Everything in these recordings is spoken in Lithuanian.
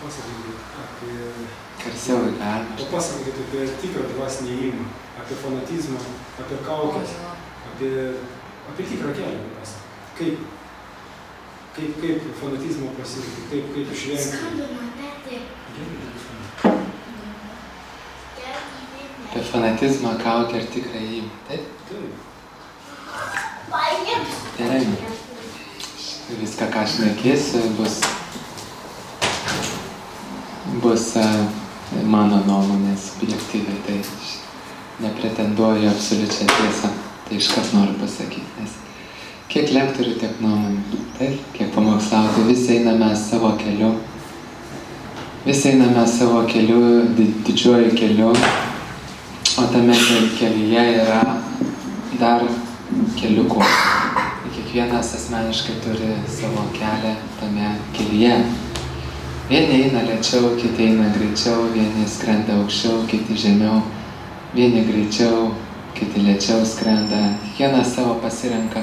Papasakokit apie tikrą dvasinį ėjimą, apie fanatizmą, apie kaukes, apie tikrą kelią. Kaip fanatizmo pasirinkti, kaip išvengti. Apie fanatizmą, kaukę ir tikrą ėjimą. Taip? Gerai. Viską, ką šnekėsiu, bus mano nuomonė subjektyviai, tai nepretenduoju absoliučią tiesą, tai iškart noriu pasakyti, nes kiek lektorių, tiek nuomonių, taip, kiek pamokslautojų, visi einame savo keliu, didžiuoju keliu, o tame kelyje yra dar keliukų. Kiekvienas asmeniškai turi savo kelią tame kelyje. Vieni eina lėčiau, kiti eina greičiau, vieni skrenda aukščiau, kiti žemiau, vieni greičiau, kiti lėčiau skrenda. Kiekvienas savo pasirenka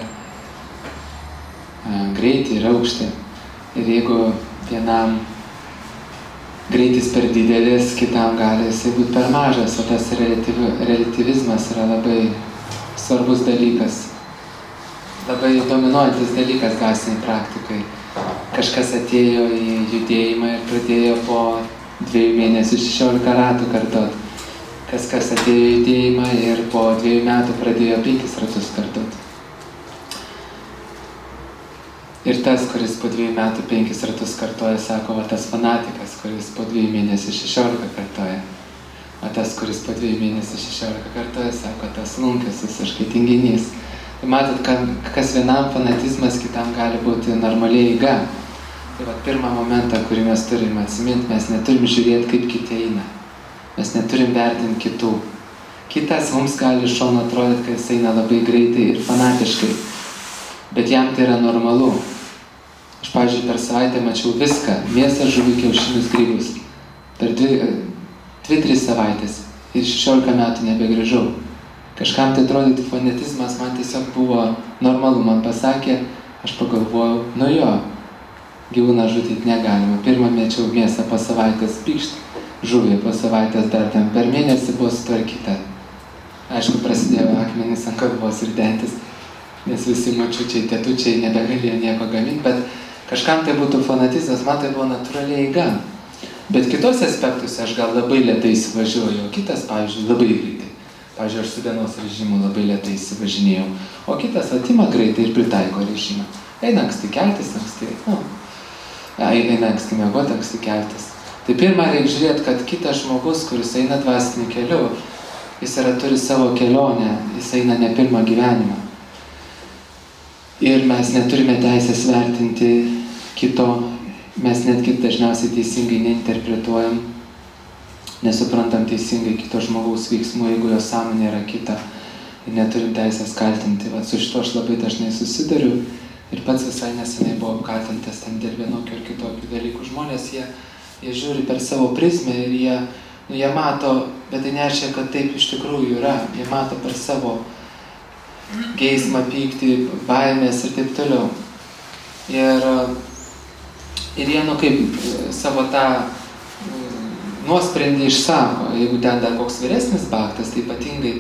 greitį ir aukštį. Ir jeigu vienam greitis per didelis, kitam gali jisai būti per mažas, o tas relativizmas yra labai svarbus dalykas, labai dominuojantis dalykas dvasiniai praktikai. Kažkas atėjo į judėjimą ir pradėjo po 2 mėnesių 16 ratų kartot. Kas atėjo į judėjimą ir po 2 metų pradėjo 5 ratus kartot. Ir tas, kuris po 2 metų 5 ratus kartoja, sako, va tas fanatikas, kuris po 2 mėnesių 16 kartoja. O tas, kuris po 2 mėnesių 16 kartoja, sako, tas lunkis visiškai tinginys. Tai matot, kas vienam fanatizmas, kitam gali būti normaliai eiga. Tai va, pirmą momentą, kurį mes turim atsiminti, mes neturim žiūrėti, kaip kiti eina. Mes neturim vertinti kitų. Kitas mums gali iš šono atrodyti, kad jis eina labai greitai ir fanatiškai. Bet jam tai yra normalu. Aš, pavyzdžiui, per savaitę mačiau viską. Mėsą, žuvį, kiaušinius, grybus. Per 2-3 savaitės. Ir 16 metų nebegrįžau. Kažkam tai atrodyti fanatizmas man tiesiog buvo normalu. Man pasakė, aš pagalvojau, nu jo, gyvūną žudyti negalima. Pirmą mečiau mėsą, po savaitės pykšt, žuvį, po savaitės dar ten per mėnesį buvo sutvarkyta. Aišku, prasidėjo akmenys ant galvos ir dantis, nes visi močiučiai, tetučiai nebegalėjo nieko gaminti, bet kažkam tai būtų fanatizmas, man tai buvo natūraliai eiga. Bet kitose aspektuose aš gal labai lėtai įsivažiuoju, o kitas, pavyzdžiui, labai greitai. Pavyzdžiui, aš su dienos režimu labai lėtai įsivažinėjau, o kitas atima greitai ir pritaiko režimą. Eina anksti keltis, eina anksti miegoti, anksti keltis. Tai pirmą reikia žiūrėti, kad kitas žmogus, kuris eina dvasiniu keliu, jis turi savo kelionę, jis eina ne pirmą gyvenimą. Ir mes neturime teisės vertinti kito, mes netgi dažniausiai teisingai neinterpretuojam, nesuprantam teisingai kito žmogaus veiksmų, jeigu jo sąmonė yra kita. Ir neturim teisės kaltinti. Vat su šito aš labai dažnai susiduriu ir pats visai nesenai buvau apkaltintas ten dėl vienokių ir kitokių dalykų. Žmonės, jie žiūri per savo prizmę ir jie mato, bet tai nereiškia, kad taip iš tikrųjų yra. Jie mato per savo geismą, pyktį, baimės ir taip toliau. Ir jie, savo tą nuosprendį išsako. Jeigu ten dar koks vyresnis baktas, tai ypatingai,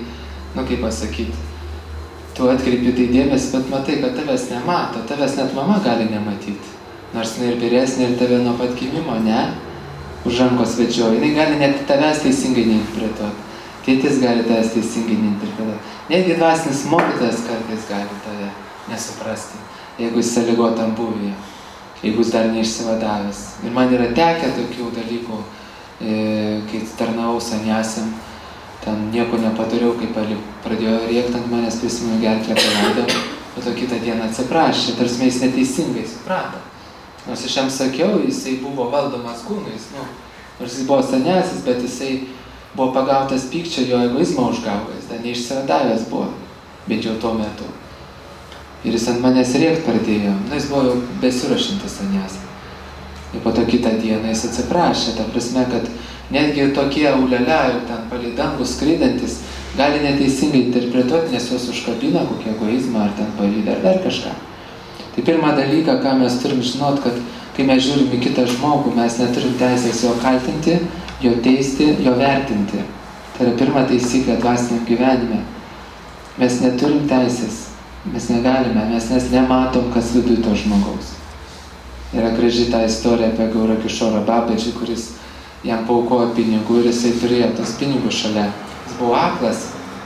tu atkreipi tai dėmesį, bet matai, kad tavęs nemato, tavęs net mama gali nematyti. Nors jinai ir vyresnė ir tave nuo pat gimimo, ne? Už rankos vedžioja. Jinai gali net tavęs teisingai neinterpretuoti. Tėtis gali tavęs teisingai neinterpretuoti. Netgi dvasinis mokytojas kartais gali tave nesuprasti, jeigu jis sąlygotam būvyje, jeigu jis dar neišsivadavęs. Ir man yra tekę tokių dalykų, kai tarnavau saniasiam, ten nieko nepadariau, kai pradėjo rėkti ant manęs, prisimenu gerklę paleido, o to kitą dieną atsiprašė, tarsi jis neteisingai suprato. Nors aš jam sakiau, jisai buvo valdomas kūnais, nors jis buvo saniasis, bet jisai buvo pagautas pykčio, jo egoizmo užgaugas, dar neišsivadavęs buvo, bet jau tuo metu. Ir jis ant manęs rėkt pradėjo, jis buvo jau besirašintis saniasis. Ir po to kitą dieną jis atsiprašė, ta prasme, kad netgi tokie ulele ir ten palei dangų skraidantis gali neteisingai interpretuoti, nes juos užkabina kokį egoizmą ar ten pavydą ar dar kažką. Tai pirmą dalyką, ką mes turim žinot, kad kai mes žiūrim į kitą žmogų, mes neturim teisės jo kaltinti, jo teisti, jo vertinti. Tai yra pirma taisyklė dvasiniam gyvenime. Mes neturim teisės, mes negalime, mes nematom, kas viduj to žmogaus. Yra graži ta istorija apie Gaurakišorą Babadžį, kuris jam paaukojo pinigų ir jisai turėjo tos pinigus šalia. Jis buvo aklas.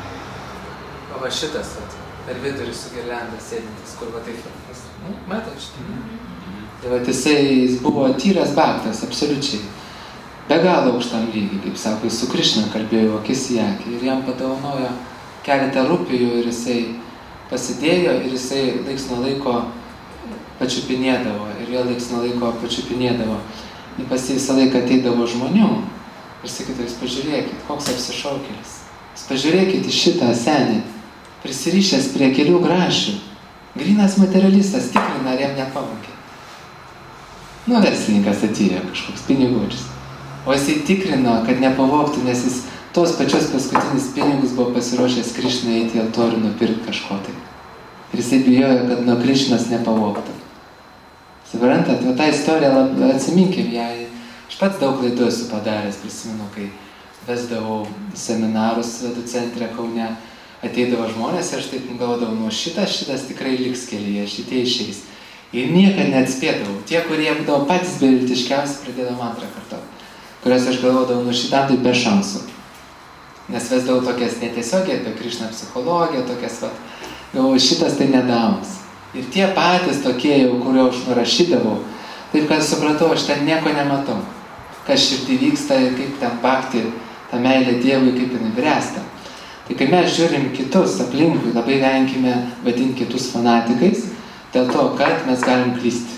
O va šitas, per vidurį su girlianda sėdintis, kur va taip, matot šitą? Tai va jis buvo tyras baktas, absoliučiai. Be galo aukštam lygiai, kaip sako, jis su Krišna kalbėjo akis į akį ir jam padovanojo keletą rupijų ir jisai pasidėjo ir jisai laiks nuo laiko pačiupinėdavo ir vėl laiks nuo laiko pačiupinėdavo. Ir pas jį visą laiką ateidavo žmonių ir sakytų, jūs pažiūrėkit, koks apsišaukėlis. Jūs pažiūrėkit į šitą senį, prisirišęs prie kelių grašių. Grynas materialistas tikrina, ar jam nepavogė. Nu, verslininkas atėjo kažkoks pinigučius. O jisai tikrino, kad nepavogtų, nes jis tos pačios paskutinis pinigus buvo pasiruošęs Krišnai eiti į altorių nupirkti kažko tai. Ir jisai bijojo, kad nuo Krišnos nepavogtų. Suprantat, va tą istoriją atsiminkim ją. Aš pats daug klaidų esu padaręs, prisimenu, kai vesdavau seminarus Vedų centre Kaune, ateidavo žmonės ir aš taip galvodavau, nu šitas tikrai liks kelyje, šitie išeis. Ir niekad neatspėdavau. Tie, kurie būdavo patys beviltiškiausi, pradėdavo antrą kartą, kuriuos aš galvodavau, nu šitam tai be šansų. Nes vesdavau tokias netiesiogiai apie Krišną psichologiją, tokias, va, galvoju, šitas tai nedaunas. Ir tie patys tokie jau, kurio aš nurašydavau, taip kad supratau, aš ten nieko nematau. Kas širdį vyksta ir kaip ten bakti tą meilę Dievui, kaip jinai bręsta. Tai kai mes žiūrim kitus aplinkui, labai venkime vadinti kitus fanatikais, dėl to, kad mes galim klysti.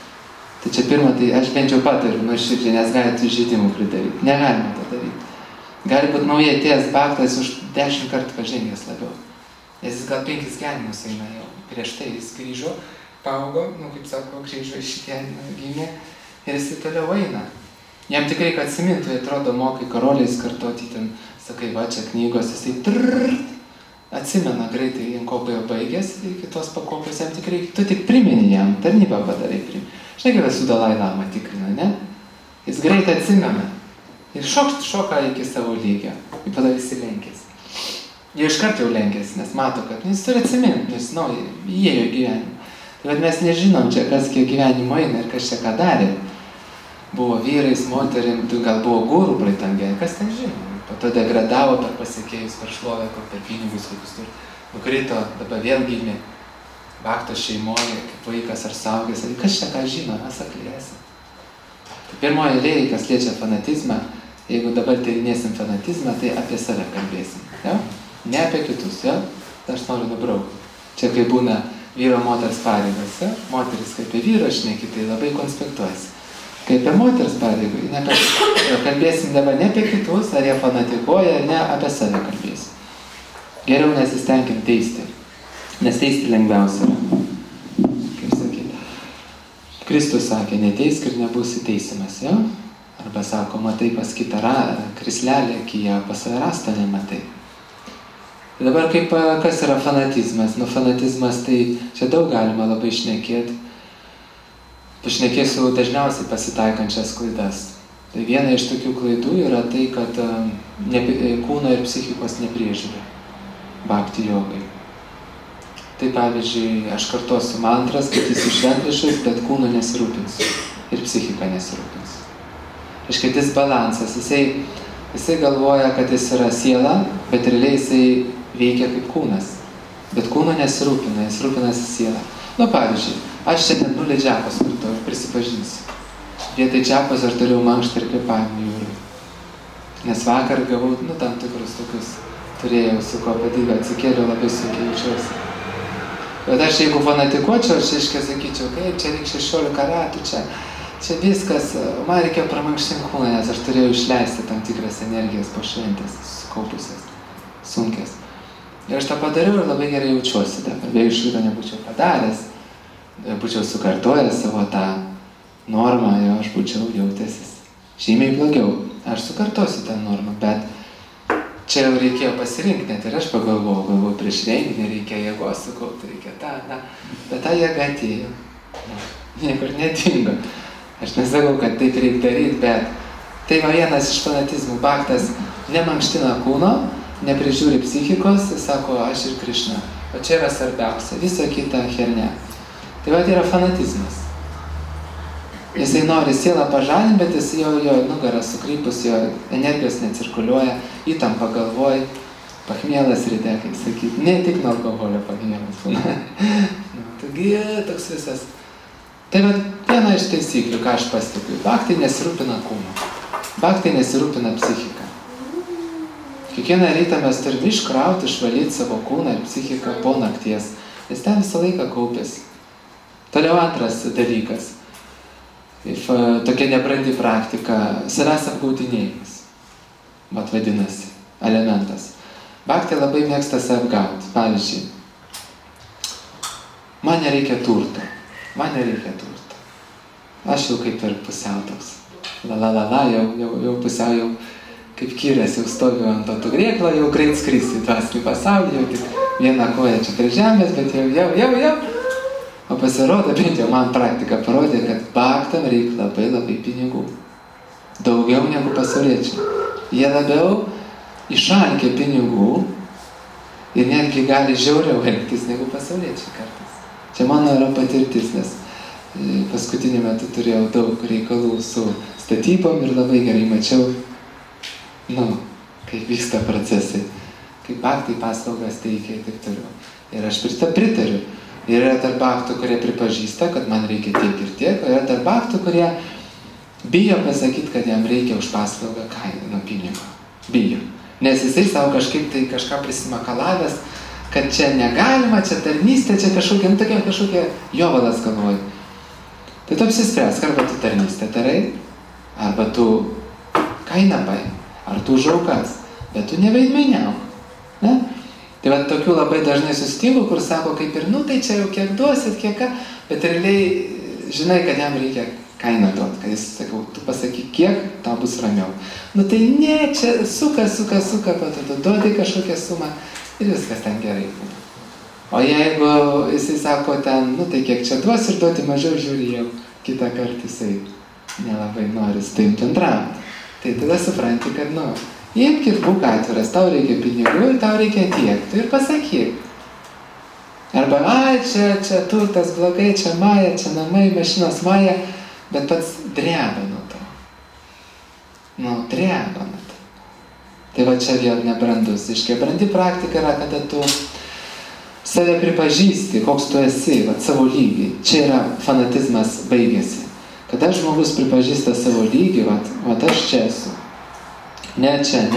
Tai čia pirma, tai aš bent jau patariu nuoširdžiai, nes galite žaidimų pridaryti. Negalime to daryti. Gali būti naujai atėjęs baktas už 10 kartų pažengęs labiau. Nes jis gal 5 gyvenimus eina jau. Prieš tai jis grįžo, paaugo, kaip sako, grįžo iš gyvenimą gimė ir jis toliau eina. Jam tikrai, kad atsimintų, atrodo, mokai karoliais kartoti ten, sakai, va, čia knygos, jisai atsimena greitai, ko jau baigęs, iki tos pakopos jam tikrai, tu tik primeni jam, tarnybą padarai primeni. Žinai, kaip esu Dalai Lama tikrina, ne? Jis greitai atsimena ir šoka iki savo lygio, ir pada visi lenkėsi. Jie iškart jau lenkėsi, nes mato, kad jis turi atsiminti, nes įėjo gyvenimą. Tai mes nežinom čia, kas kiek gyvenimo eina ir kas čia ką darė. Buvo vyrais, moterim, gal buvo gūrų praeitam gyvenimui, kas ten žino. Po to degradavo per pasiekėjus, per šlovę, per pinigus, kokius turi. Nukrito, dabar vėl gimė bakto šeimoje, kaip vaikas ar saugęs. Kas čia ką žino, mes aklėsim. Tai pirmoji eilė, kas liečia fanatizmą, jeigu dabar tyrinėsim fanatizmą, tai apie save kalbėsim. Ja? Ne apie kitus, ja? Aš noriu nubraukti. Čia kai būna vyro moters pareigos, ja? Moteris kaip apie vyro šneki, tai labai konspektuojasi. Kai apie moters pareigą, kalbėsim dabar ne apie kitus, ar jie fanatikuoja, ar ne, apie save kalbėsim. Geriau nesistengim teisti, nes teisti lengviausia yra. Kaip sakyti, Kristus sakė, neteisk ir nebūsi teisimas, ja? Arba sako, matai pas kitą krislelę, akyje, pas save rastą nematai. Dabar kas yra fanatizmas? Nu, fanatizmas tai čia daug galima labai šnekėti. Pašnekėsiu dažniausiai pasitaikančias klaidas. Tai viena iš tokių klaidų yra tai, kad kūno ir psichikos nepriežiūra bhakti jogai. Tai pavyzdžiui, aš kartosiu mantras, kad jis šventvišas, bet kūno nesirūpins ir psichika nesirūpins. Reiškia, disbalansas. Jisai galvoja, kad jis yra siela, bet realiai jisai veikia kaip kūnas. Bet kūno nesirūpina, jis rūpinasi siela. Nu, pavyzdžiui, aš šiandien 0 džiapos kartu, prisipažinsiu. Vietoj džiapos aš dariau mankštą ir kvėpavimą jūrai. Nes vakar gavau, tam tikrus tokius turėjau, su ko padėliu, atsikėliau, labai sunkiai jaučiuosi. Bet aš jeigu fanatikuočiau, aš iškai sakyčiau, kaip čia reikia 16 ratų, čia viskas, man reikėjo pramankštinti kūną, nes aš turėjau išleisti tam tikras energijas po šventės, sukaupusias, sunkės. Ir aš tą padariau ir labai gerai jaučiuosi dabar. Be išlaido nebūčiau padaręs, būčiau sukartojęs savo tą normą, jo aš būčiau jautęsis žymiai blogiau. Aš sukartosiu tą normą, bet čia jau reikėjo pasirinkti, net ir aš pagalvojau prieš renginį, reikia jėgos sukaupti, reikia tą, bet ta jėga atėjo, niekur nedingo. Aš nesakau, kad taip reikia daryti, bet tai va vienas iš fanatizmų. Bhaktas nemankština kūno, neprižiūri psichikos, jis sako, aš ir Krišna. O čia yra svarbiausia, visa kita hernia. Tai va, tai yra fanatizmas. Jisai nori sielą pažalinti, bet jis jo nugarą sukrypus, jo energijos necirkuliuoja, įtampa galvoj, pachmielas ryte, kaip sakyti. Ne tik nuo alkoholio pachmielas būna. Taigi, toks visas. Tai va, viena iš taisyklių, ką aš pastebiu. Bhaktai nesirūpina kūnu. Bhaktai nesirūpina psichika. Kiekvieną rytą mes turime iškrauti, išvalyti savo kūną ir psichiką po nakties. Jis ten visą laiką kaupėsi. Toliau antras dalykas. Tokia nebrandi praktika, savęs apgaudinėjimas. Vat vadinasi, elementas. Bhaktai labai mėgsta save apgauti. Pavyzdžiui, man nereikia turto. Aš jau kaip ir pusiau toks. Jau pusiau jau kaip kyrės, jau stoviu ant to grėklo, jau greit skristi į dvasinį pasaulį, jau tik vieną koją čia prie žemės, bet jau. O pasirodo, bent jau man praktika parodė, kad bhaktam reikia labai pinigų. Daugiau negu pasauliečiai. Jie labiau išalkę pinigų ir netgi gali žiauriau elgtis negu pasauliečiai kartais. Čia mano yra patirtis, nes paskutiniu metu turėjau daug reikalų su statybom ir labai gerai mačiau, kaip vyksta procesai, kaip bhaktai paslaugas teikia ir taip toliau. Ir aš pritariu. Ir yra tarp bhaktų, kurie pripažįsta, kad man reikia tiek ir tiek, o yra tarp bhaktų, kurie bijo pasakyti, kad jam reikia už paslaugą kainą pinigo. Bijo. Nes jisai savo kažką prisimakalavęs, kad čia negalima, čia tarnystė, čia kažkokia jovalas galvoj. Tai tu apsispręsk, arba tu tarnystę tarai, arba tu kainą paim, ar tu žaukas, bet tu neveidmainiauk. Ne? Tai va tokių labai dažnai susitinku, kur sako kaip ir, tai čia jau kiek duosit, kiek ką, bet realiai žinai, kad jam reikia kainą duoti, kad jis, sakau, tu pasakyk, kiek, tau bus ramiau. Tai ne, čia suka, tu duodi kažkokią sumą ir viskas ten gerai. O jeigu jisai sako ten, tai kiek čia duos ir duoti mažiau, žiūri jau, kitą kartą jisai nelabai nori su taip bendrauti. Tai tada supranti, kad, imk ir būk atviras, tau reikia pinigų ir tau reikia tiek, tu ir pasakyk. Arba, čia turtas blogai, čia maja, čia namai, mašinos maja, bet pats dreba nuo to. Dreba nuo to. Tai va čia vėl nebrandus. Brandi praktika yra, kada tu save pripažįsti, koks tu esi, savo lygį. Čia yra fanatizmas baigėsi. Kada žmogus pripažįsta savo lygį, aš čia esu. Ne ten,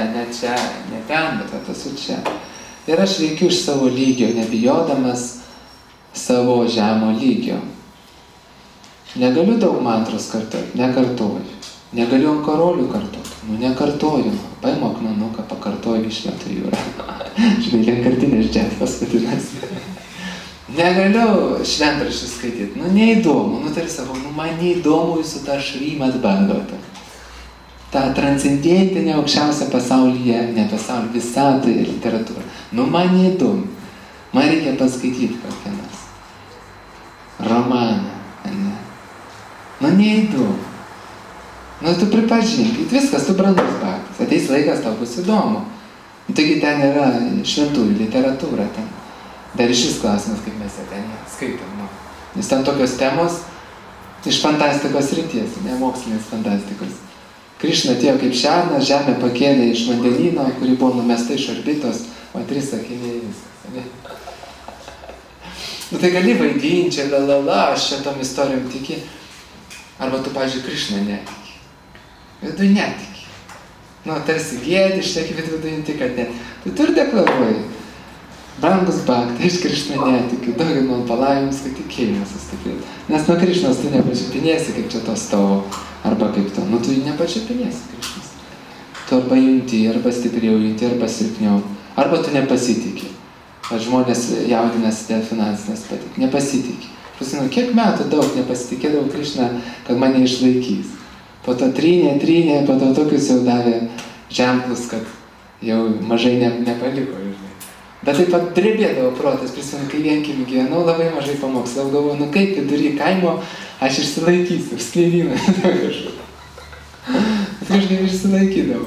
bet esu čia. Ir aš veikiu iš savo lygio, nebijodamas savo žemo lygio. Negaliu daug mantros kartuoti, nekartoju. Negaliu ant karolių kartuoti, nekartoju. Paimo akmenuką, pakartoju, išmetu jūrą. Žinai, vienkartinės džestas vadinasi. Negaliu šventraščių skaityti, neįdomu, tai sakau, man neįdomu jūsų tą šrymat bandote. Ta transcendentinė aukščiausia pasaulyje, ne pasaulį, visatoje literatūra. Man neįdomu. Man reikia paskaityti kokią nors romaną. Neįdomu. Tu pripažink, viskas, tu brandus bhaktas. Ateis laikas, tau bus įdomu. Taigi ten yra šventųjų literatūra. Ten. Dar iš šis klausimas, kaip mes ten skaitom. Nes ten tokios temos iš fantastikos ryties, ne mokslinės fantastikos. Krišna atėjo kaip šernas, žemę pakėlė iš vandenyno, kuri buvo numesta iš orbitos, o 3 sakiniai viskas. Tai gali vaidinti, čia aš čia tom istorijom tiki. Arba tu, pavyzdžiui, Krišna netiki. Viduj netiki. Tarsi gėdi, šneki, bet viduj netiki, kad ne. Tai tu ir deklaruoji. Brangus bhaktai, aš Krišna netikiu, daugiau man palaimus, kad tikėjimas sustiprėtų. Nes nuo Krišnos tu nepačiupinėsi, kaip čia to stovo, arba kaip to. Tu nepačiupinėsi Krišnos. Tu arba junti, arba stipriau junti, arba silpniau. Arba tu nepasitiki. Žmonės jaudinasi dėl finansinės patirties. Nepasitiki. Pasinau, kiek metų daug nepasitikėdavau Krišną, kad mane išlaikys. Po to trynė, po to tokius jau davė ženklus, kad jau mažai nepaliko. Bet taip pat drebėdavo protas, prisimenu, kai vienkiemį gyvenau, labai mažai pamokslų, galvoju, nu kaip vidury kaimo aš išsilaikysiu, skleivyną kažkaip. Kažkaip išsilaikydavau.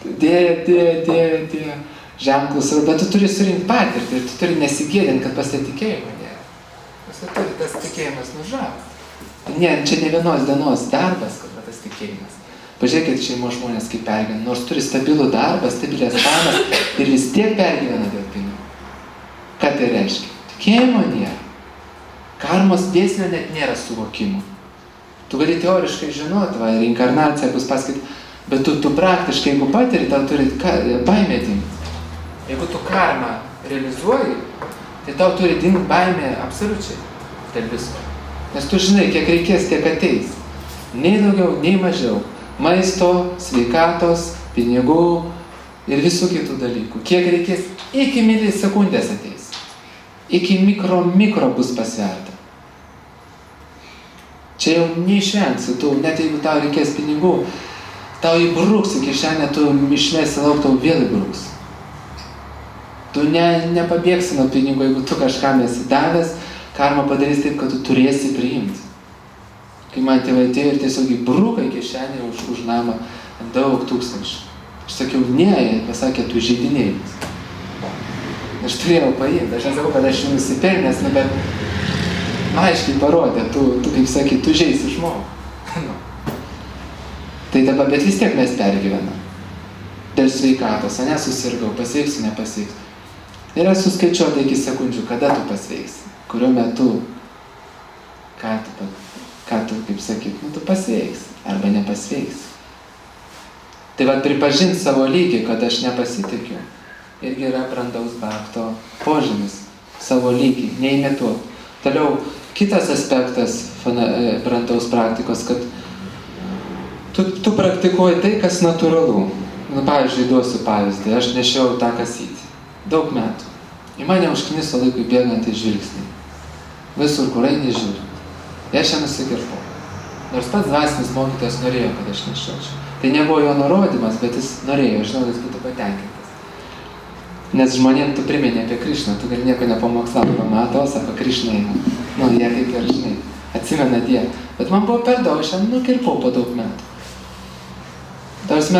Dėjo ženklus, bet tu turi surinkti patirtį ir tu turi nesigėdinti, kad pas tai tikėjimo nėra. Pas tai turi tas tikėjimas nužavo. Čia ne vienos dienos darbas, kad tas tikėjimas. Pažiūrėkit šeimos žmonės kaip pergyvena, nors turi stabilų darbą, stabilės pajamas ir vis tiek pergyvena dėl pinigų. Ką tai reiškia? Tikėjimo nėra. Karmos dėsnio net nėra suvokimo. Tu gali teoriškai žinoti, reinkarnacija bus paskaita, bet tu praktiškai, jeigu patiri, tau turi baimę dingti. Jeigu tu karmą realizuoji, tai tau turi dingti baimė absoliučiai dėl visko. Nes tu žinai, kiek reikės, tiek ateis. Nei daugiau, nei mažiau. Maisto, sveikatos, pinigų ir visų kitų dalykų. Kiek reikės, iki milisekundės ateis. Iki mikro bus pasverta. Čia jau neišvengsi, tu, net jeigu tau reikės pinigų, tau įbruks į kišenę, tu išmesi lauk, tau vėl įbruks. Tu nepabėgsi nuo pinigų, jeigu tu kažkam esi davęs, karma padarys taip, kad tu turėsi priimti. Kai man tėvai atėjo ir tiesiog įbruka į kišenę už namą daug tūkstančių. Aš sakiau, ne, jie pasakė, tu žaidinėjimas. Aš turėjau paimti, aš nesakau, kad aš nusipelnęs, bet aiškiai parodė, tu kaip sakai, tu žeisi žmogų. Tai dabar, bet vis tiek mes pergyvenam. Dėl sveikatos, susirgau, pasveiksiu, nepasveiksiu. Yra suskaičiuota iki sekundžių, kada tu pasveiksi, kuriuo metu, ką tu, kaip sakyt, tu pasveiksi arba nepasveiksi. Tai pripažinti savo lygį, kad aš nepasitikiu, irgi yra brandaus bhakto požymis, savo lygį, neimituot. Toliau, kitas aspektas brandaus praktikos, kad tu praktikuoji tai, kas natūralu. Pavyzdžiui, duosiu pavyzdį, aš nešiau tą kasytį. Daug metų. Į mane užkniso laikui bėgantį žvilgsnį. Visur, kur eini žiūri. Aš ją nusikirpau. Nors pats dvasinis mokytojas norėjo, kad aš nešiočiau. Tai nebuvo jo nurodymas, bet jis norėjo, žinau, jis būtų patenkintas. Nes žmonėm tu primeni apie Krišną, tu gali nieko nepamokslauti, pamato, sako, Krišna eina. Jie kaip ir, žinai, atsimena Dievą. Bet man buvo per daug, aš ją nukirpau po daug metų. Tarsi,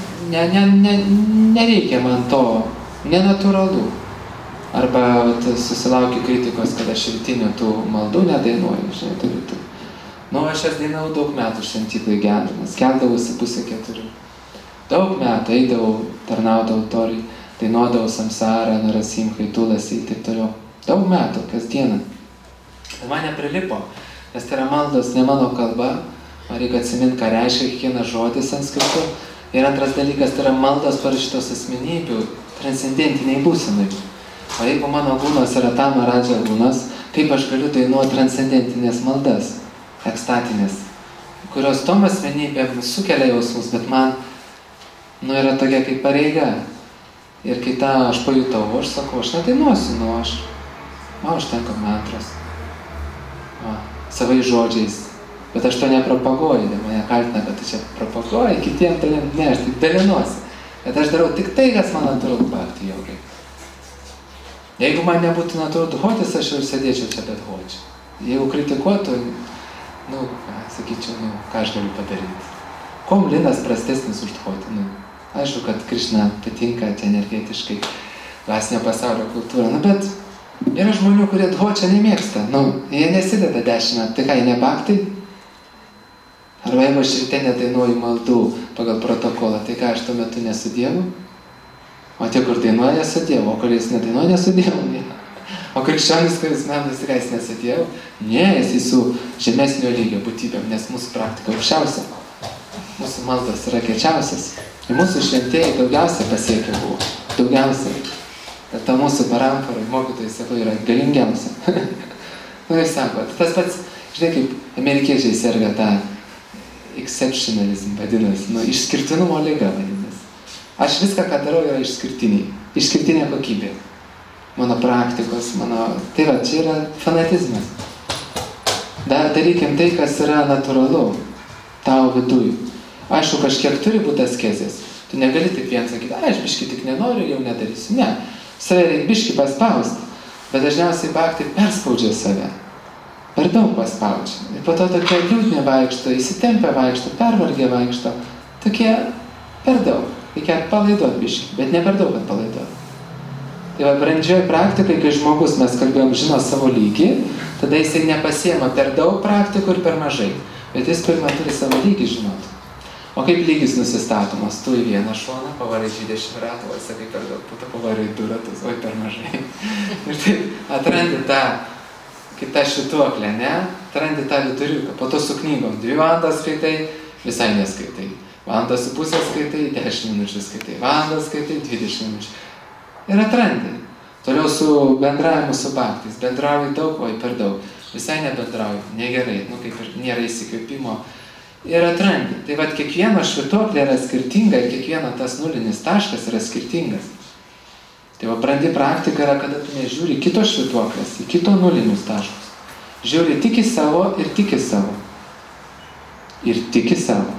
nereikia man to, nenatūralu. Arba susilaukiu kritikos, kad aš rytinių tų maldų nedainuoju, žinai, turiu. Aš jas dainavau daug metų šventyklai gedamas, keldavausi 3:30. Daug metų eidavau, tarnaudavau toriai, dainuodavau samsarą, narasimhai, tulasi ir taip toliau. Daug metų, kasdieną. Ir man neprilipo, nes tai yra maldos ne mano kalba, man reikia atsiminti, ką reiškia kiekvienas žodis sanskritu. Ir antras dalykas, tai yra maldos parašytos asmenybių, transcendentiniai būsenai. O jeigu mano gūnas yra Tamaradža gūnas, kaip aš galiu dainuoti transcendentinės maldas, ekstatinės, kurios tom asmenybėm sukelia jausmus, bet man yra tokia kaip pareiga. Ir kai tą aš pajutau, aš sakau, aš nedainuosiu, aš tenka mantras, savai žodžiais, bet aš to nepropaguoju, mane kaltina, kad tu čia propaguoji, kitiem to ne, aš tik dalinuosi, bet aš darau tik tai, kas man natūralu bhakti jogai. Jeigu man nebūtų natūralu hotis, aš jau sėdėčiau čia bet hočiu. Jeigu kritikuotų, sakyčiau, ką aš galiu padaryti. Kuom linas prastesnis už hotį? Aišku, kad Krišna patinka čia energetiškai dvasinio pasaulio kultūrą. Bet yra žmonių, kurie dhočią nemėgsta. Jie nesideda 10 metų. Tai ką, jie ne bhaktai? Arba jeigu aš ryte nedainuoju maldų pagal protokolą, tai ką, aš tuo metu nesu Dievu? O tie, kur dainuoja, su Dievu, o kuris nedainuoja, su Dievu. O krikščionis, kuris menas, tai jis nesu Dievu? Ne, jis su žemesnio lygio būtybėm, nes mūsų praktika aukščiausia. Mūsų maldas yra kiečiausias. Ir mūsų šventieji daugiausia pasiekę buvo. Daugiausia. Ir ta mūsų paramporai, mokytojai, sako, yra galingiausia. Jis sako, tas pats, žinai, kaip amerikiečiai serga tą exceptionalism vadinasi, išskirtinumo liga vadinasi. Aš viską, ką darau, yra išskirtinė kokybė. Mano praktikos, Tai čia yra fanatizmas. Darykim tai, kas yra natūralu, tavo viduj. Aišku, kažkiek turi būti askezės. Tu negali tik vien sakyti, aš biškį tik nenoriu, jau nedarysiu. Ne. Save reikia biškį paspausti, bet dažniausiai bhakti perspaudžia save. Per daug paspaudžia. Ir po to tokie liūdni vaikšto, įsitempę vaikšto, pervargę vaikšto. Tokie per daug. Reikia atpalaiduoti biškį, bet ne per daug atpalaiduoti. Tai va, brandžioj praktikai, kai žmogus, mes kalbėjom, žino savo lygį, tada jisai nepasiema per daug praktikų ir per mažai. Bet jis pirmą turi savo lygį žinoti. O kaip lygis nusistatomas? Tu į vieną šoną, pavarai 20 ratų, o sakai per daug, po to pavarai 2 ratus, oi per mažai. Ir taip atrandi tą, kaip tą šituoklę, ne? Atrandi tą viduriuką. Po to su knygom 2 valandas skaitai, visai neskaitai. 1,5 valandos skaitai, 10 minučių skaitai. 1 valandą skaitai, 20 minučių. Ir atrandi. Toliau su bendravimu su bhaktais. Bendrauji daug, oi per daug. Visai nebendrauji, negerai, kaip ir nėra įsikvėpimo. Ir atrandi. Tai vat kiekvieno švituoklė yra skirtinga ir kiekvieno tas nulinis taškas yra skirtingas. Tai va brandi praktika yra, kada tu nežiūri kito švituoklės, į kito nulinius taškus. Žiūri tik į savo ir tik į savo. Ir tik į savo.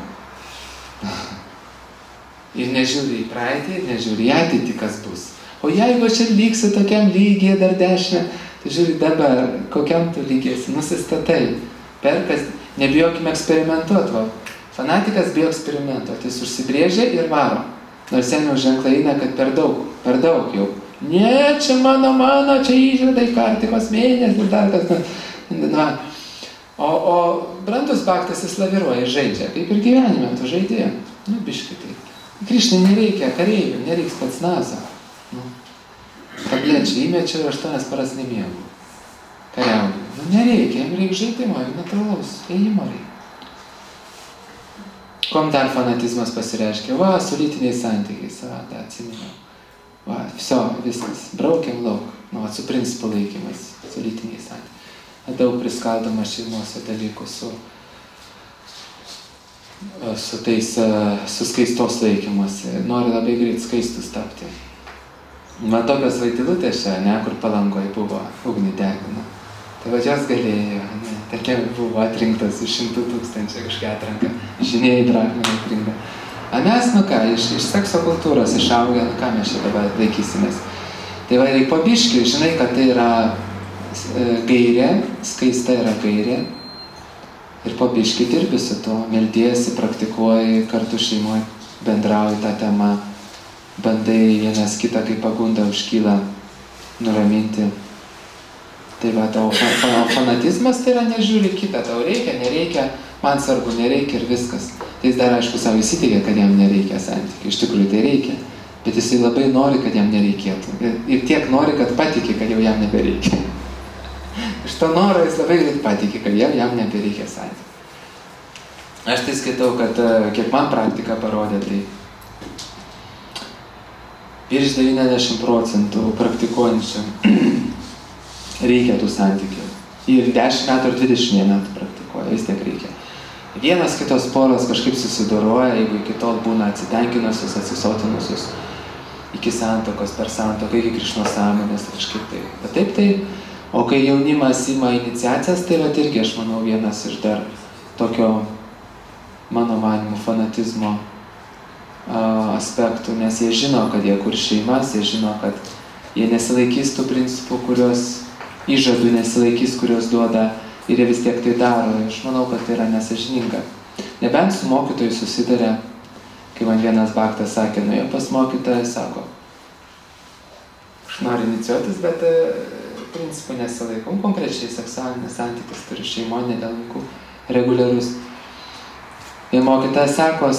Ir nežiūri į praeitį, nežiūri į ateitį, kas bus. O jeigu aš ir liksiu tokiam lygiai dar 10, tai žiūri dabar, kokiam tu lygiesi, nusistatai. Nebijokime eksperimentuoti, va. Fanatikas bijo eksperimentuoti, jis užsibrėžia ir varo. Nors seniau ženklai eina, kad per daug jau. Ne, čia mano, čia įžadai kartikos mėnesį, dar kas. Na. O brandus bhaktas jis laviruoja, žaidžia, kaip ir gyvenime, tu žaidė. Biškai tai. Krišnai nereikia kareivių, nereiks pats nazo. Tablečiai įmečiau ir 8 paras nemiegu. Kariauju. Nereikia, jam reikia žaidimo, natūralaus, ėjimo reikia. Kom dar fanatizmas pasireiškia? Va, su lytiniais santykiais, atsiminiau. Va, viskas, braukiam lauk. Su principų laikymas, su lytiniais santykiais. Daug priskaldoma šeimose dalykų su skaistos laikymuose. Nori labai greit skaistus tapti. Man tokios vaidilutės čia, kur Palangoje buvo, ugnį degina. Tai vadžios galėjo, tokia buvo atrinktas iš 100 000 kažkokia atranka, žinėjai brahmanai atrinka. A mes, iš sekso kultūros išaugę, ką mes čia dabar laikysimės. Tai va, reik pabiškiai, žinai, kad tai yra gairė, skaista yra gairė. Ir pabiškiai dirbi su to, meldiesi, praktikuoji, kartu šeimoje bendrauji tą temą, bandai vienas kitą, kaip pagunda užkyla, nuraminti. Tai va, tau fanatizmas tai yra nežiūri kitą, tau reikia, nereikia, man svarbu, nereikia ir viskas. Tai jis dar aišku savo įsiteigia, kad jam nereikia santykių, iš tikrųjų tai reikia, bet jisai labai nori, kad jam nereikėtų. Ir tiek nori, kad patiki, kad jau jam nebereikia. Iš to noro jis labai greit patiki, kad jam nebereikia santykių. Aš tai skaitau, kad kiek man praktika parodė, tai virš 90% praktikuojančių reikia tų santykių. Ir 10 metų ar 20 metų praktikuoja, vis tiek reikia. Vienas kitos poros kažkaip susidoroja, jeigu iki tol būna atsitenkinusius, atsisotinusius, iki santokos, per santoką, iki Krišnos sąmonės, kažkaip tai. Bet taip tai, o kai jaunimas ima iniciacijas, tai vat irgi, aš manau, vienas iš dar tokio, mano manymu, fanatizmo aspektų, nes jie žino, kad jie kur šeimas, jie žino, kad jie nesilaikys tų principų, kurios įžadų nesilaikys, kurios duoda ir jie vis tiek tai daro. Aš manau, kad tai yra nesąžininga. Nebent su mokytoju susidarė, kai man vienas bhaktas sakė, nuėjo pas mokytoją, sako, aš noriu inicijuotis, bet principų nesilaikom, konkrečiai seksualinis santykis turi šeimonė dėl vaikų reguliarus. Ir mokytojas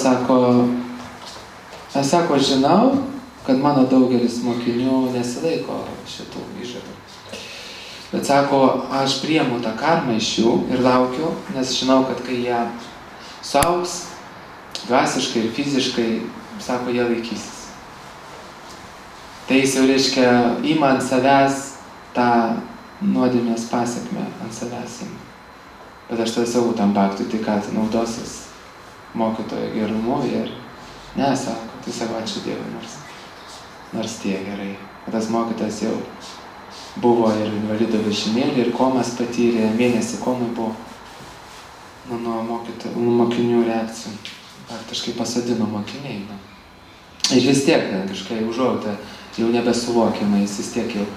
sako, žinau, kad mano daugelis mokinių nesilaiko šitų įžadų. Bet sako, aš priimu tą karmą iš jų ir laukiu, nes žinau, kad kai jie suaugs, dvasiškai ir fiziškai, sako, jie laikysis. Tai jis jau reiškia, ima ant savęs tą nuodėmės pasekmę, ant savęs ima. Bet aš tada savo tam bhaktui, tai ką tu naudosis mokytojo gerumu ir ne, sako, tai sako, ačiū Dievui, nors tie gerai. Tas mokytas jau buvo ir invalido vežimėlį, ir komas patyrė, mėnesį komai buvo nuo mokinių reakcijų. Praktiškai pasodino mokiniai. Ir vis tiek kažkai užuojauta jau nebesuvokiama, jis vis tiek jau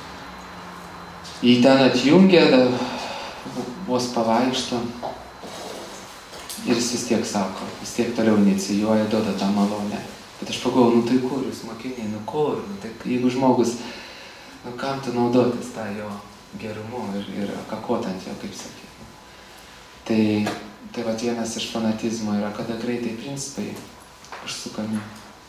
jį ten atjungia, vos pavaikšto ir jis vis tiek sako, vis tiek toliau inicijuoja, duoda tą malonę. Bet aš pagalvoju, nu tai kur jūs mokiniai, nu kur, nu tai jeigu žmogus, nu kam tu naudotis tą jo gerumu ir kakot ant jo, kaip sakyti. Tai vat vienas iš fanatizmo yra, kada greitai principai užsukami.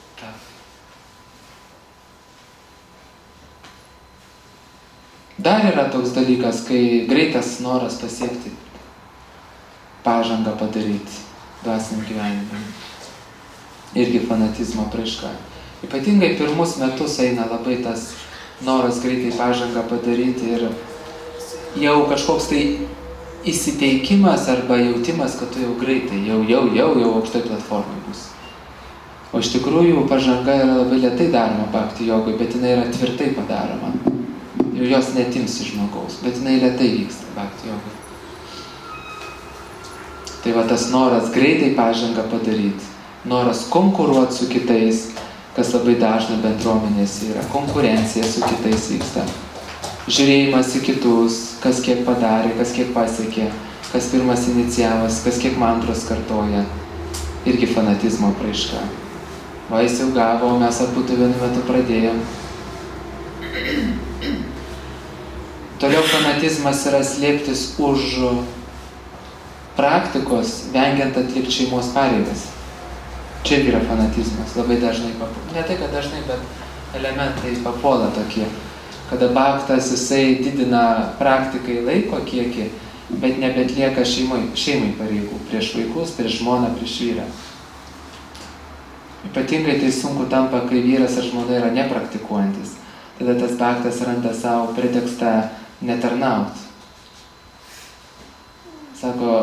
Dar yra toks dalykas, kai greitas noras pasiekti, pažangą padaryti dvasiniam gyvenimui. Irgi fanatizmo apraiška. Ypatingai pirmus metus eina labai tas noras greitai pažangą padaryti ir jau kažkoks tai įsiteikimas arba jautimas, kad tu jau greitai, jau aukštoj platformai bus. O iš tikrųjų pažanga yra labai lėtai daroma bhakti jogoj, bet jinai yra tvirtai padaroma. Ir jos netims iš žmogaus, bet jinai lėtai vyksta bhakti jogoj. Tai va tas noras greitai pažangą padaryti, noras konkuruoti su kitais, kas labai dažna bendruomenėse yra, konkurencija su kitais vyksta. Žiūrėjimas į kitus, kas kiek padarė, kas kiek pasiekė, kas pirmas inicijavas, kas kiek mantros kartoja. Irgi fanatizmo apraiška. Va jis jau gavo, mes abu vienu metu pradėjom. Toliau fanatizmas yra slėptis už praktikos, vengiant atlikti šeimos pareigas. Čia yra fanatizmas, labai dažnai papuola. Ne tai, kad dažnai, bet elementai papuola tokie. Kada bhaktas jisai didina praktikai laiko kiekį, bet nebetlieka šeimai pareigų. Prieš vaikus, prieš žmoną, prieš vyrą. Ypatingai tai sunku tampa, kai vyras ar žmona yra nepraktikuojantis. Tada tas bhaktas randa savo pretekstą netarnauti. Sako,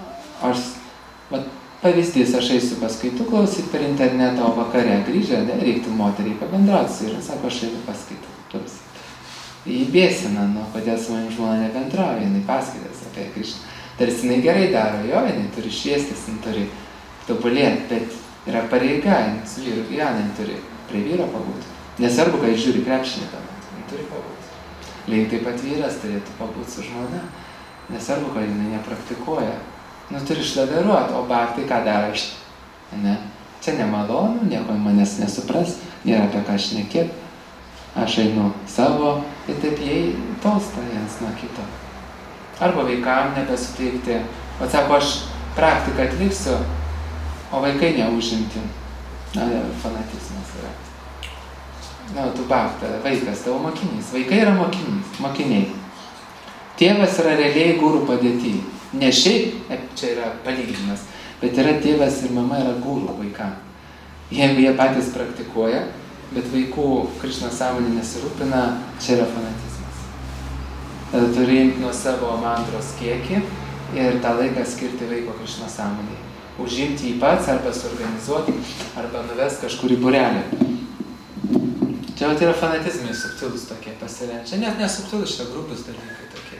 pavyzdys, aš eisiu paskaitų klausyti per internetą, o vakare grįžę, reiktų moteriai pabendrauti su ir sako, aš einu paskaitų klausyti. Įbėsina, kodėl su manim žmona nebendrauja, jinai paskaitas apie Krišną. Tarsi jinai gerai daro, jo, jinai turi šviestis, jinai turi tobulėti, bet yra pareiga, su vyru gyvena, jinai turi prie vyro pabūti. Nesvarbu, kad jis žiūri krepšinį tą matą, jinai turi pabūti. Lygiai taip pat vyras turėtų pabūti su žmona, nesvarbu, kad jinai nepraktikuoja. Turi išlaviruoti, o bhaktai ką daro iš ne? Čia nemalonu, nieko manęs nesupras, nėra apie ką šnekėti. Aš einu savo ir taip jie tolsta vienas nuo kito. Arba vaikam nebesuteikti. O sako, aš praktiką atliksiu, o vaikai neužimti. Fanatizmas yra. Tu bhakta, vaikas, tavo mokinys. Vaikai yra mokiniai. Tėvas yra realiai gurų padėty. Ne šiaip, čia yra palyginimas, bet yra tėvas ir mama yra gurų vaikam. Jeigu jie patys praktikuoja, bet vaikų Krišna sąmonė nesirūpina, čia yra fanatizmas. Tada turi imti nuo savo mantros kiekį ir tą laiką skirti vaiko Krišna sąmonėje. Užimti jį pats, arba suorganizuoti, arba nuvesti kažkur į būrelį. Čia yra fanatizmai subtilus tokie pasirenčia. Net nesubtilus, šitą grubus dalykai tokie.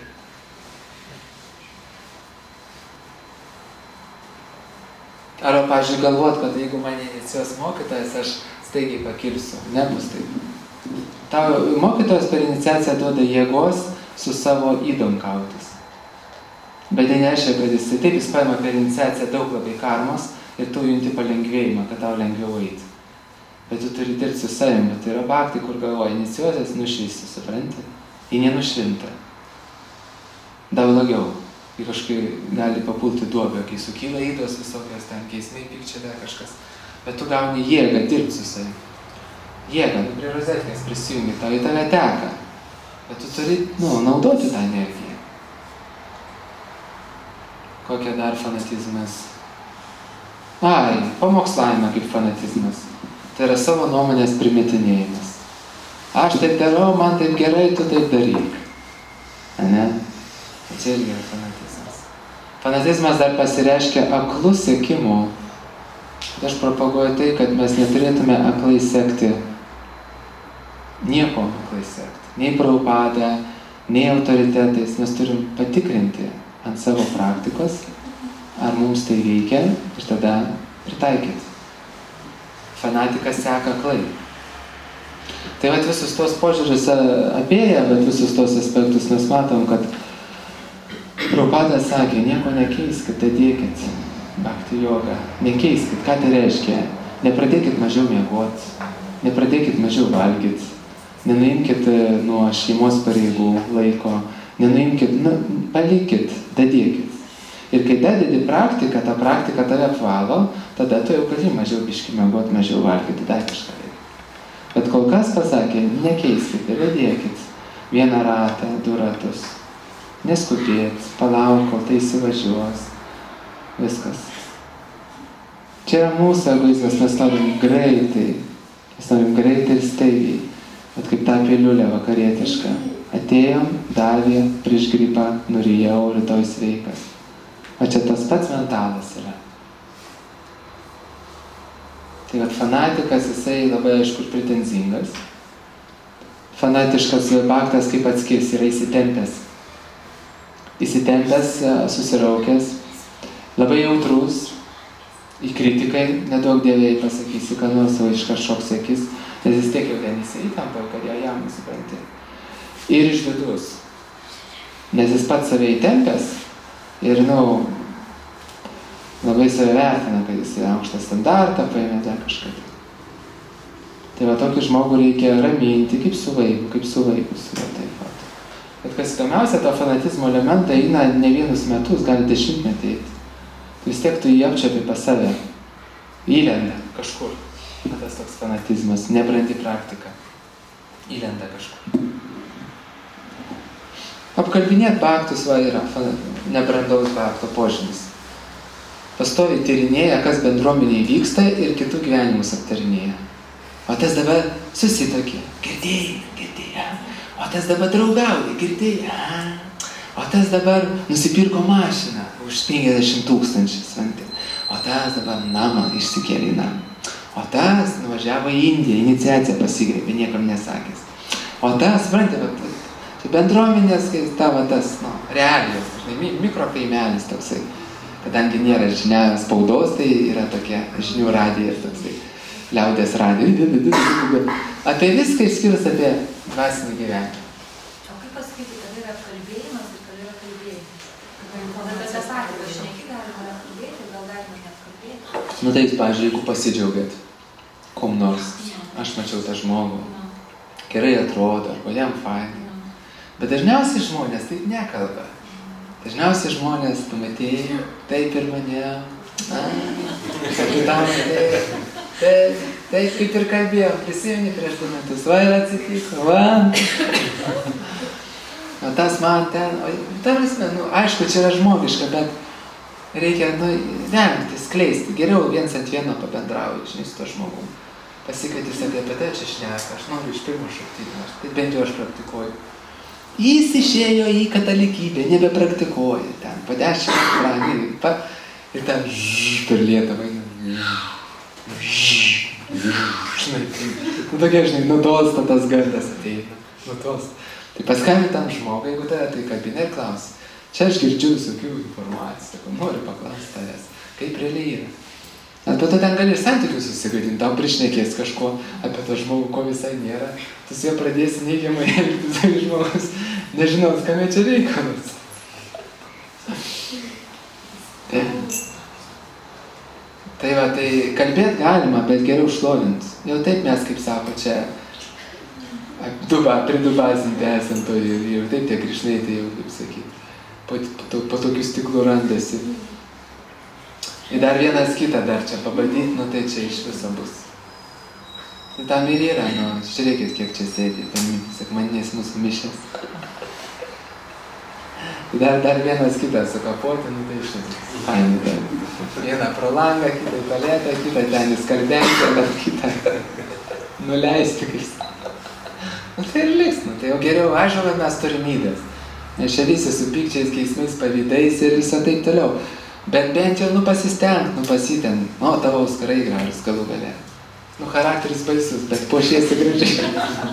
Arba, pavyzdžiui, galvot, kad jeigu mane inicijuos mokytojas, aš staigiai pakilsiu. Nebus taip. Tau mokytojas per iniciaciją duoda jėgos su savo ydom kautis. Bet tai nereiškia, kad jis paima per iniciaciją daug labai karmos ir tu junti palengvėjimą, kad tau lengviau eiti. Bet tu turi dirbti su savim, bet tai yra bhakti, kur galvoja, inicijuotas nušvisti, supranti? Ji nenušvinta. Daug blogiau. Ir kažkai gali papulti duobę, kai sukyla įdos visokios, ten keismai, pikčiai, kažkas. Bet tu gauni jėgą dirbti su savim. Jėgą, prie rozetkės prisijungi, tau į tave teka. Bet tu turi, naudoti tą energiją. Kokia dar fanatizmas? Pamokslavimą kaip fanatizmas. Tai yra savo nuomonės primetinėjimas. Aš taip darau, man taip gerai, tu taip daryk. Ane? Čia irgi yra fanatizmas. Fanatizmas dar pasireiškia aklų sekimu. Aš propaguoju tai, kad mes neturėtume aklai sekti. Nieko aklai sekti. Nei Prabhupada, nei autoritetais. Mes turim patikrinti ant savo praktikos, ar mums tai veikia ir tada pritaikyti. Fanatikas seka aklai. Tai vat visus tos požiūrius apėję, bet visus tos aspektus mes matom, kad Prabhupada sakė, nieko nekeiskit, dadėkit bhakti jogą. Nekeiskit, ką tai reiškia? Nepradėkit mažiau miegoti, nepradėkit mažiau valgyti, nenuimkit nuo šeimos pareigų laiko, nenuimkit, palikit, dadėkit. Ir kai dadedi praktiką, ta praktika tave apvalo, tada tu jau gali mažiau biškį miegoti, mažiau valgyti, dar kažką. Bet kol kas pasakė, nekeiskit ir dadėkit vieną ratą, 2 ratus. Neskubėt, palauk, kol tai įsivažiuos. Viskas. Čia yra mūsų egoizmas, mes norim greitai. Mes norim greitai ir staigiai. Bet kaip ta piliulė vakarietiška. Atėjom, davė, prieš gripą, nurijau, rytoj sveikas. O čia tas pats mentalas yra. Tai vat fanatikas, jisai labai aišku pretenzingas. Fanatiškas bhaktas kaip atskirs yra įsitempęs. Įsitempęs, susiraukęs, labai jautrus, į kritikai, nedaug dievėjai pasakysi, ką nors savo iškašoks akis, nes jis tiek jau ten įtampa, kad jam nesupranti. Ir išdidus, nes jis pats save įtempęs ir, labai save vertina, kad jis aukštą standartą paėmė dar kažką. Tai va tokį žmogų reikia raminti, kaip su vaikus. Bet kas įdomiausia, to fanatizmo elementą eina ne vienus metus, gali 10 metų eiti. Vis tiek tu jį apčiapi pas save. Įlenda kažkur. Tas toks fanatizmas, nebrandi praktika. Įlenda kažkur. Apkalbinėt bhaktus va yra nebrandaus bhakto požymis. Pastoviai tyrinėja, kas bendruomeniai vyksta ir kitų gyvenimus aptarinėja. O tas dabar susitokė. Girdėjai. O tas dabar draugauja, girdėjai. O tas dabar nusipirko mašiną už 50 000. O tas dabar namą išsikėlė į namą. O tas nuvažiavo į Indiją, iniciaciją pasigreipė, niekam nesakęs. O tas, suprantate, tai bendruomenės, kai tavo tas, realijos, mikrokaimelis toksai. Kadangi nėra žinia spaudos, tai yra tokia žinių radija ir toksai liaudės radija. Apie viską išskyrus apie dvasinį gyvenimą. O kaip pasakyti, kad yra kalbėjimas ir kad yra kalbėjimas? Kad apie tą patį pašnekį galima kalbėti, gal galima net kalbėti? Tai jūs, pavyzdžiui, jeigu pasidžiaugiat kom nors, aš mačiau tą žmogų, gerai atrodo, arba jam fainai. Bet dažniausiai žmonės taip nekalba. Dažniausiai žmonės, tu matėjai, taip ir mane, taip kaip ir kalbėjom, prisimeni prieš 2 metus, va ir atsitiko, va. O tas man ten, aišku, čia yra žmogiška, bet reikia, vengti, skleisti. Geriau viens ant vieno pabendrauji, žinai, su to žmogum. Pasikvieti, sakai, apie tai čia šneka, aš noriu iš pirmo šaltinio, tai bent jau aš praktikuoju. Jis išėjo į katalikybę, nebepraktikuoja ten, po 10 metų ir ten per Lietuvą. Tokia, žinai, nutolsta tas gardas ateina. Nutolsta. Tai paskambini tam žmogui, jeigu tave tai kabina ir klausi. Čia aš girdžiu visokių informacijų, noriu paklausti tavęs, kaip realiai yra. Bet po to ten gali ir santykius susigadinti, tau prišnekės kažko apie tą žmogų, ko visai nėra. Tu su juo pradėsi neigiamai elgtis, tai žmogus nežinau, kame čia reikalas. Tai va, tai kalbėt galima, bet geriau šlovint. Jau taip mes, kaip sako, čia pridubazinti esam to ir taip tie krišnai, tai jau, kaip sakyti, po tokių stiklų randasi. Ir dar vienas kitą dar čia pabandyti, tai čia iš viso bus. Tai tam ir yra, žiūrėkit, kiek čia sėdė, sekmaniniais mūsų mišės. Dar vienas kitą sukapoti, tai iš viso. Fainai dar. Vieną pro langą, kitą į paletą, kitą ten į skarbenkę, dar kitą nuleisti, kaip tai ir liks, tai jau geriau aišku, kad mes turim įdas. Nes čia visi su pykčiais, keismais, pavydais ir visą taip toliau. Bet bent jau, pasistenk, pasiten. Tavo auskarai gražus galų gale. Charakteris baisus, bet puošiesi gražiai.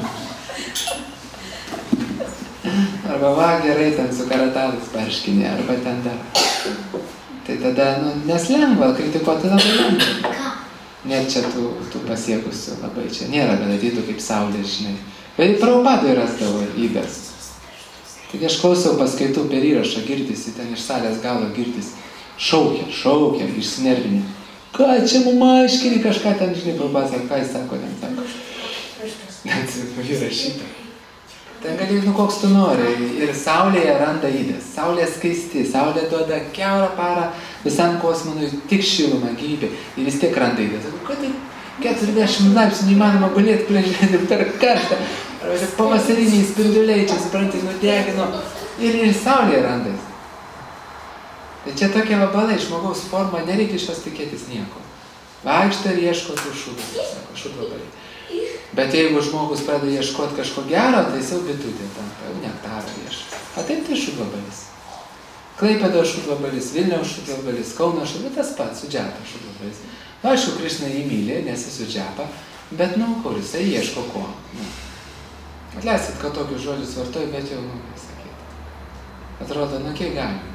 Arba va, gerai ten su karatalis perškinė, arba ten dar. Tai tada, nes lengva, kritikuoti labai lengva. net čia tų pasiekusių labai čia nėra, kad ateitų kaip saulė, žinai. Bet Prabhupadai rasdavo ydas. Taigi aš klausiau paskaitų per įrašą, girdisi, ten iš salės galo girdisi. Šaukia, išsinervinė. Ką čia mum aiškini kažką ten, žinai, Prabhupadas, ką jis sako, ten sako. Net įrašyta. Ten gali, koks tu nori. Ir saulėje randa ydas. Saulė skaisti, saulė duoda kiaurą parą visam kosmonui tik šilumą, gyvybę. Ir vis tiek randa ydas. Ką tai 40 laipsnių neįmanoma gulėti pležinti per karštą. Ar pavasariniai spinduliai čia, suprantai, nudegino. Ir saulėje randa. Tai čia tokie vabalai, žmogaus forma, nereikia iš jos tikėtis nieko. Vaikšto ir ieško tų šūdų, sako, šūdvabaliai. Bet jeigu žmogus pradeda ieškoti kažko gero, tai jis jau bitutė tampa, jau nektarą ieško. O taip tai šūdvabalis. Klaipėdos šūdvabalis, Vilniaus šūdvabalis, Kauno šūdvabalis, tas pats, Sudžiapa šūdvabalis. Nu, aišku, Krišna jį myli, nes jis Sudžiapa, bet, kur jisai ieško ko. Atleisit, kad tokius žodžius vartoju, bet jau, sakyti. Atrodo, kiek galima.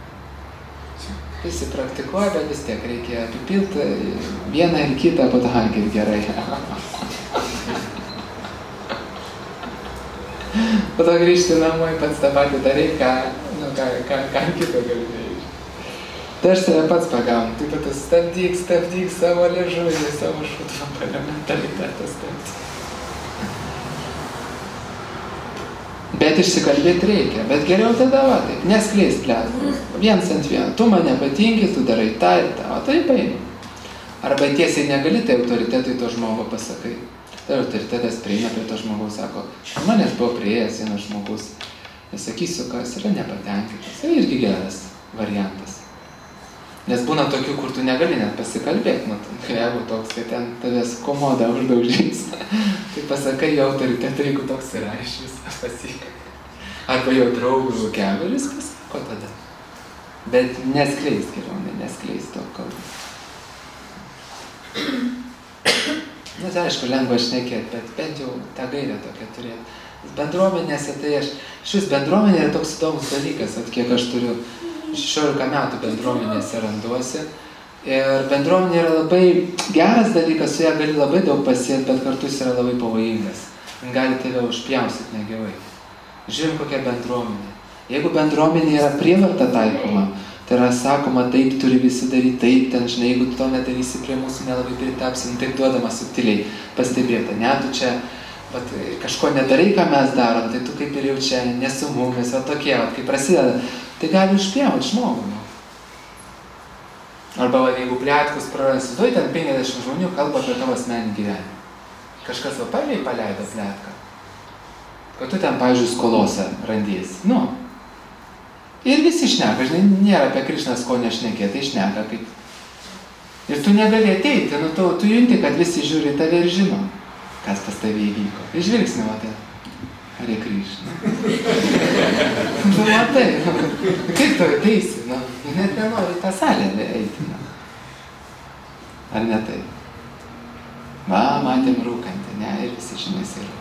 Visi praktikuoja, bet vis tiek reikia apipilti vieną ir kitą, po to kaip gerai. Po to grįžti namo į pats tą patį darai, ką kito gali daryti. Tai aš save pats pagaunu, taip pat stabdyk savo liežuvį, savo šūdvabalio mentalitetą stabdyk. Bet išsikalbėti reikia, bet geriau tada va taip, neskleis pletkų. Viens ant vieno, tu mane patinki, tu darai tą ir tą, o taip eini. Arba tiesiai negali, tai autoritetui to žmogo pasakai. Tai autoritetas prieina prie to žmogaus, sako, manęs buvo prieėjęs vienas žmogus, nesakysiu, kas yra nepatenkintas. Tai irgi geras variantas. Nes būna tokių, kur tu negali net pasikalbėti, jeigu toks, tai ten tavęs komodą uždaužys. Tai pasakai jo autoritetą, jeigu toks yra iš viso pasika. Arba jo draugų kevelis pasako tada. Bet neskleis geriau, neskleis to kalbą. Na, tai aišku, lengva šnekėti, bet bent jau tą gairę tokią turėti. Bendruomenėse, tai aš šis bendruomenė yra toks įdomus dalykas, kiek aš turiu 16 metų bendruomenėse randuosi. Ir bendruomenė yra labai geras dalykas, su ją gali labai daug pasiekti, bet kartu jis yra labai pavojingas. Gali tave užpjausit negyvai. Žiūrim, kokia bendruomenė. Jeigu bendruomenė yra prievarta taikoma, tai yra sakoma, taip turi visi daryti, taip, ten, žinai, jeigu tu to nedarysi prie mūsų, nelabai pritapsim, taip duodama subtiliai pastebėta. Ne, tu čia kažko nedarai, ką mes darom, tai tu kaip ir jau čia nesu mumis, o tokie, kai prasideda, tai gali užpjauti žmogų. Arba jeigu pletkus prarasi, tu ten 50 žmonių kalba apie tavo asmeninį gyvenimą. Kažkas pailiai paleido pletką, kad tu ten, pavyzdžiui, skolose randiesi. Ir visi šneka, žinai, nėra apie Krišnas ko nešnekė, tai šneka kaip. Ir tu negali ateiti, tu junti, kad visi žiūri tave ir žino, kas pas tave įvyko. Išvilgsni, matai, Hare Krišna. Matai, kaip tu ateisi, net nenori tą salę eiti. Ar ne tai? Matėm rūkantį, ne, ir visi žinai ir.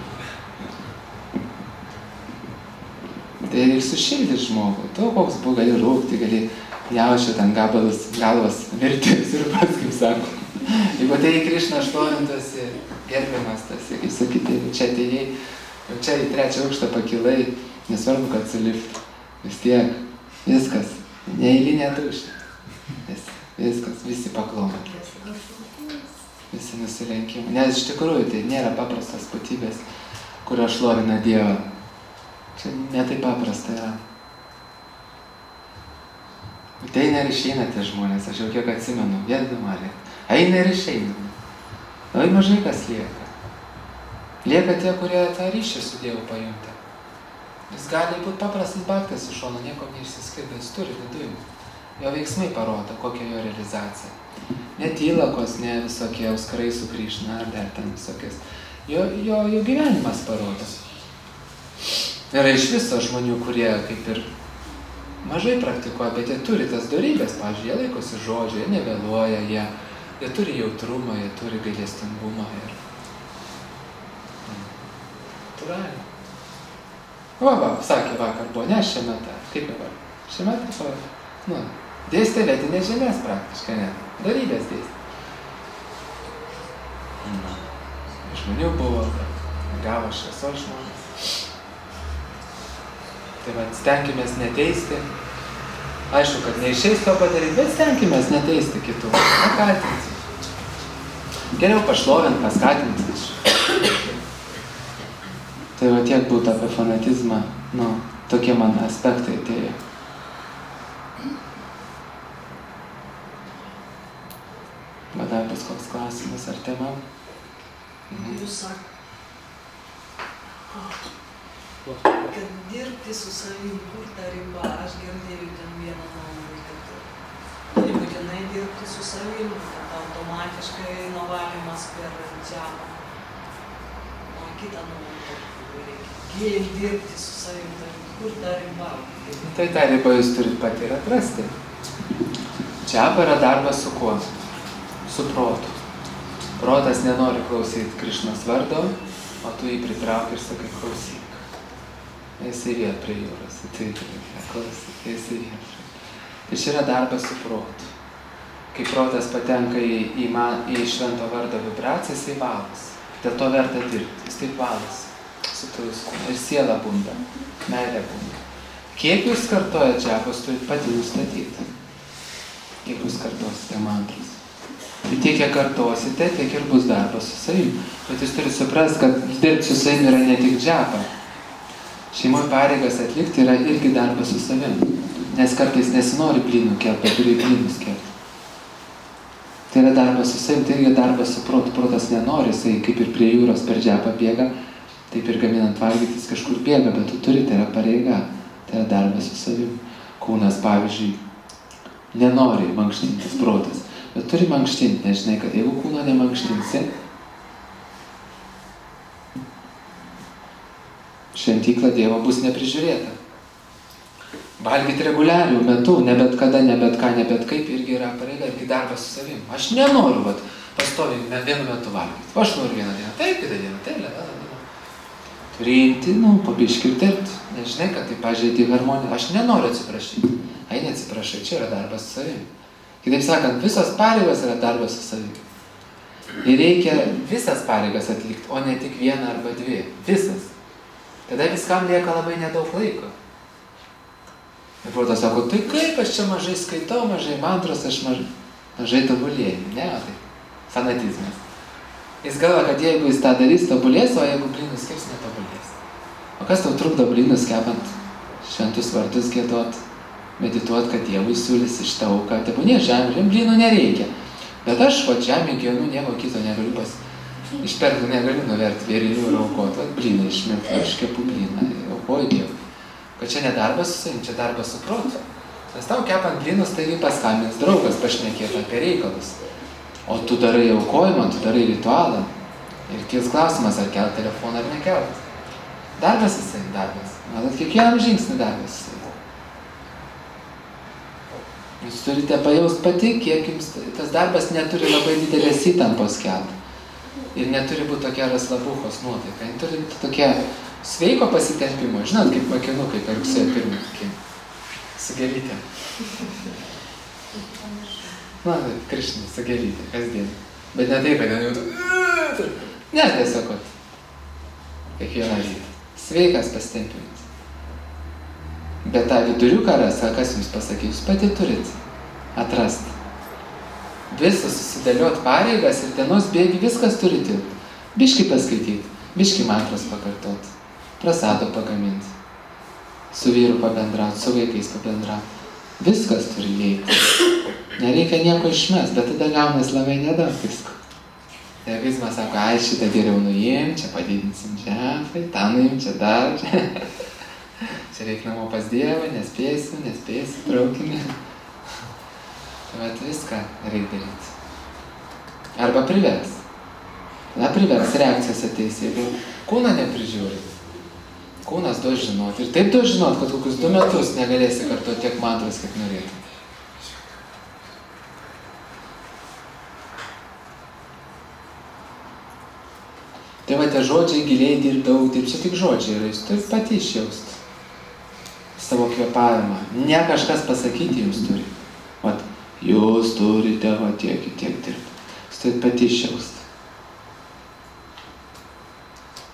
Tai ir sušildyti žmogų. Tu koks buvo, gali rūkti, gali jaučio ten galvas virtis ir pats, kaip sako. Jeigu tai į Krišną šlovintas, gerbiamas tas, kaip sakyti, čia atėjai, čia į 3 aukštą pakilai, nesvarbu, kad su liftu. Vis tiek, viskas, neeilinė tuščia. Viskas, visi paklona. Visi nusilenkimai. Nes iš tikrųjų tai nėra paprastas būtybės, kurio šlovina Dievą. Čia ne taip paprasta yra. Tai eina ir išeina tie žmonės, aš jau kiek atsimenu, vienuolė. Eina ir išeina. Labai mažai kas lieka. Lieka tie, kurie tą ryšį su Dievu pajunta. Jis gali būti paprastas baktas iš šono, nieko neišsiskirti, jis turi viduje. Jo veiksmai parodo, kokia jo realizacija. Ne tylakos, ne visokie auskarai su Krišna ar dar ten visokias. Jo gyvenimas parodo. Yra iš viso žmonių, kurie kaip ir mažai praktikuoja, bet jie turi tas dorybės, pavyzdžiui, jie laikosi žodžio, jie nevėluoja, jie turi jautrumą, jie turi gailestingumą ir natūraliai. Sakė vakar buvo, ne šiemeta, kaip dabar? Šiemeta, dėstė vedinės žemės praktiškai, ne, dorybės dėstė. žmonių buvo, gavo šviesos žmonės. Tai va, stenkimės neteisti. Aišku, kad neišeis to padaryti, bet stenkimės neteisti kitų, nekaltinti. Geriau pašlovint, paskatinti. Tai va tiek būtų apie fanatizmą, nu, tokie man aspektai atėjo. Va dar bus koks klausimas ar tema? Jūs sakote, kad dirbti su savim, kur ta riba, aš girdėjau ten vieną nuomonę, kad nebūtinai dirbti su savim, kad automatiškai nuvalymas per džiapą. O kitą nuomonę, reikia dirbti su savim, kur ta riba. Tai tą ribą jūs turit pati ir atrasti. Džiapa yra darbas su kuo? Su protu. Protas nenori klausyti Krišnos vardo, o tu jį pritrauki ir sakai, klausyk. Esi viet prie jūros, tai klausyk, esi viet. Ir čia yra darbas su protu. Kai protas patenka į švento vardo vibraciją, jisai valas. Dėl to verta dirbti, jis taip valas su tavus kūnu. Ir siela bunda, meilė bunda. Kiek jūs kartojat džiapos, turit pati nustatyti. Kiek jūs kartosite mantras. Ir tiek, kiek kartosite, tiek ir bus darbas su savim. Bet jūs turite suprasti, kad dirbti su savim yra ne tik džiapa. Šeimoje pareigas atlikti yra irgi darbas su savim. Nes kartais nesinori blynų kelt, bet turi blynus kelt. Tai yra darbas su savim, tai irgi darbas su protu. Protas nenori, jisai kaip ir prie jūros per džiapą bėga, taip ir gaminant valgytis kažkur bėga, bet tu turi, tai yra pareiga. Tai yra darbas su savim. Kūnas, pavyzdžiui, nenori mankštintis protas. Bet turi mankštinti, nežinai, kad jeigu kūno nemankštinsi, šventykla Dievo bus neprižiūrėta. Valgyti reguliarių metu, ne bet kada, ne bet ką, ne bet kaip, irgi yra pareiga, irgi darbas su savim. Aš nenoriu, vat, pastoviai vienu metu valgyti. Aš noriu vieną dieną, taip, kitą dieną, taip, vieną dieną. Turi imti, po biškį ir dirbti. Nežinai, kad tai pažeidi harmoniją. Aš nenoriu atsiprašyti. Ai, neatsiprašai, čia yra darbas su savim. Kitaip sakant, visos pareigos yra darbas su savimi. Ir reikia visas pareigas atlikti, o ne tik vieną arba dvi. Visas. Tada viskam lieka labai nedaug laiko. Ir protas sako, tai kaip aš čia mažai skaitau, mažai mantros, aš mažai tobulėjau. Ne, tai fanatizmas. Jis galvoja, kad jeigu jis tą darys, tobulės, o jeigu blynus keps, netobulės. O kas tau trukdo blynus kepant, šventus vardus giedot? Medituot, kad Dievui siūlys iš tauką, tebūnie žemė, blynų nereikia. Bet aš, žemė gyvenu, nieko kito negaliu išperkų negaliu nuverti vėrinių ir aukoti, blyną išmirti, aš kepu blyną, aukoju Dievui. Kad čia ne darbas su savim, čia darbas su protu. Nes tau kepant blynus, taigi paskambins draugas pašnekėti apie reikalus. O tu darai aukojimą, tu darai ritualą. Ir kils klausimas, ar kelt telefoną ar nekelt. Darbas su savim, darbas. Matot, kiekvienam žingsnį darbas su savim. Jūs turite pajausti pati, kiek jums tas darbas neturi labai didelės įtampos kelti. Ir neturi būti tokia raslabuchos nuotaika. Jis turi tokia sveiko pasitempimo. Žinot, kaip makinukai per rugsėjo 1 tokie. Su gėlytėm. Na, Krišnai, su gėlytė, kasdien. Bet ne taip, kad jau... Ne, tiesiog, kiekvieną rytą. Sveikas pasitempimas. Bet tą viduriuką ras, kas jums pasakė, jūs pati turit atrasti. Visas susidėliot pareigas ir dienos bėgi, viskas turi tilpti. Biškį paskaityti, biškį mantras pakartoti, prasado pagaminti, su vyru pabendrauti, su vaikais pabendrauti. Viskas turi įeiti. Nereikia nieko išmest, bet tada gaunas labai nedaug visko. Egoizmas sako, ai, šitą geriau nuėjim, čia padidinsim žemai, tą nuėjim, čia dar. Čia reikia namo pas Dievą, nespėsiu, traukime. Bet viską reikia daryti. Arba privers. Na, privers, reakcijas ateis, jeigu kūną neprižiūri. Kūnas duos žinoti. Ir taip duos žinoti, kad kokius 2 metus negalėsi kartuoti tiek mantras, kiek norėtum. Tai va, tie žodžiai giliai dirbdavau, čia tik žodžiai yra, jūs turite pati išjausti savo kvėpavimą. Ne kažkas pasakyti jums turi. Vat, jūs turite va tiek dirbti. Jūs turite pati išjausti.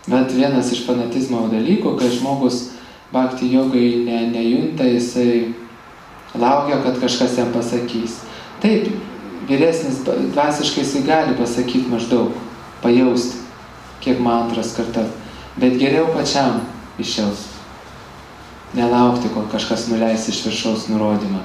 Bet vienas iš fanatizmo dalykų, kai žmogus bhakti jogai nejunta, jisai laukia, kad kažkas jam pasakys. Taip, vyresnis dvasiškai jisai gali pasakyti maždaug, pajausti, kiek mantras kartą, bet geriau pačiam išjaust. Nelaukti, kol kažkas nuleis iš viršaus nurodymą.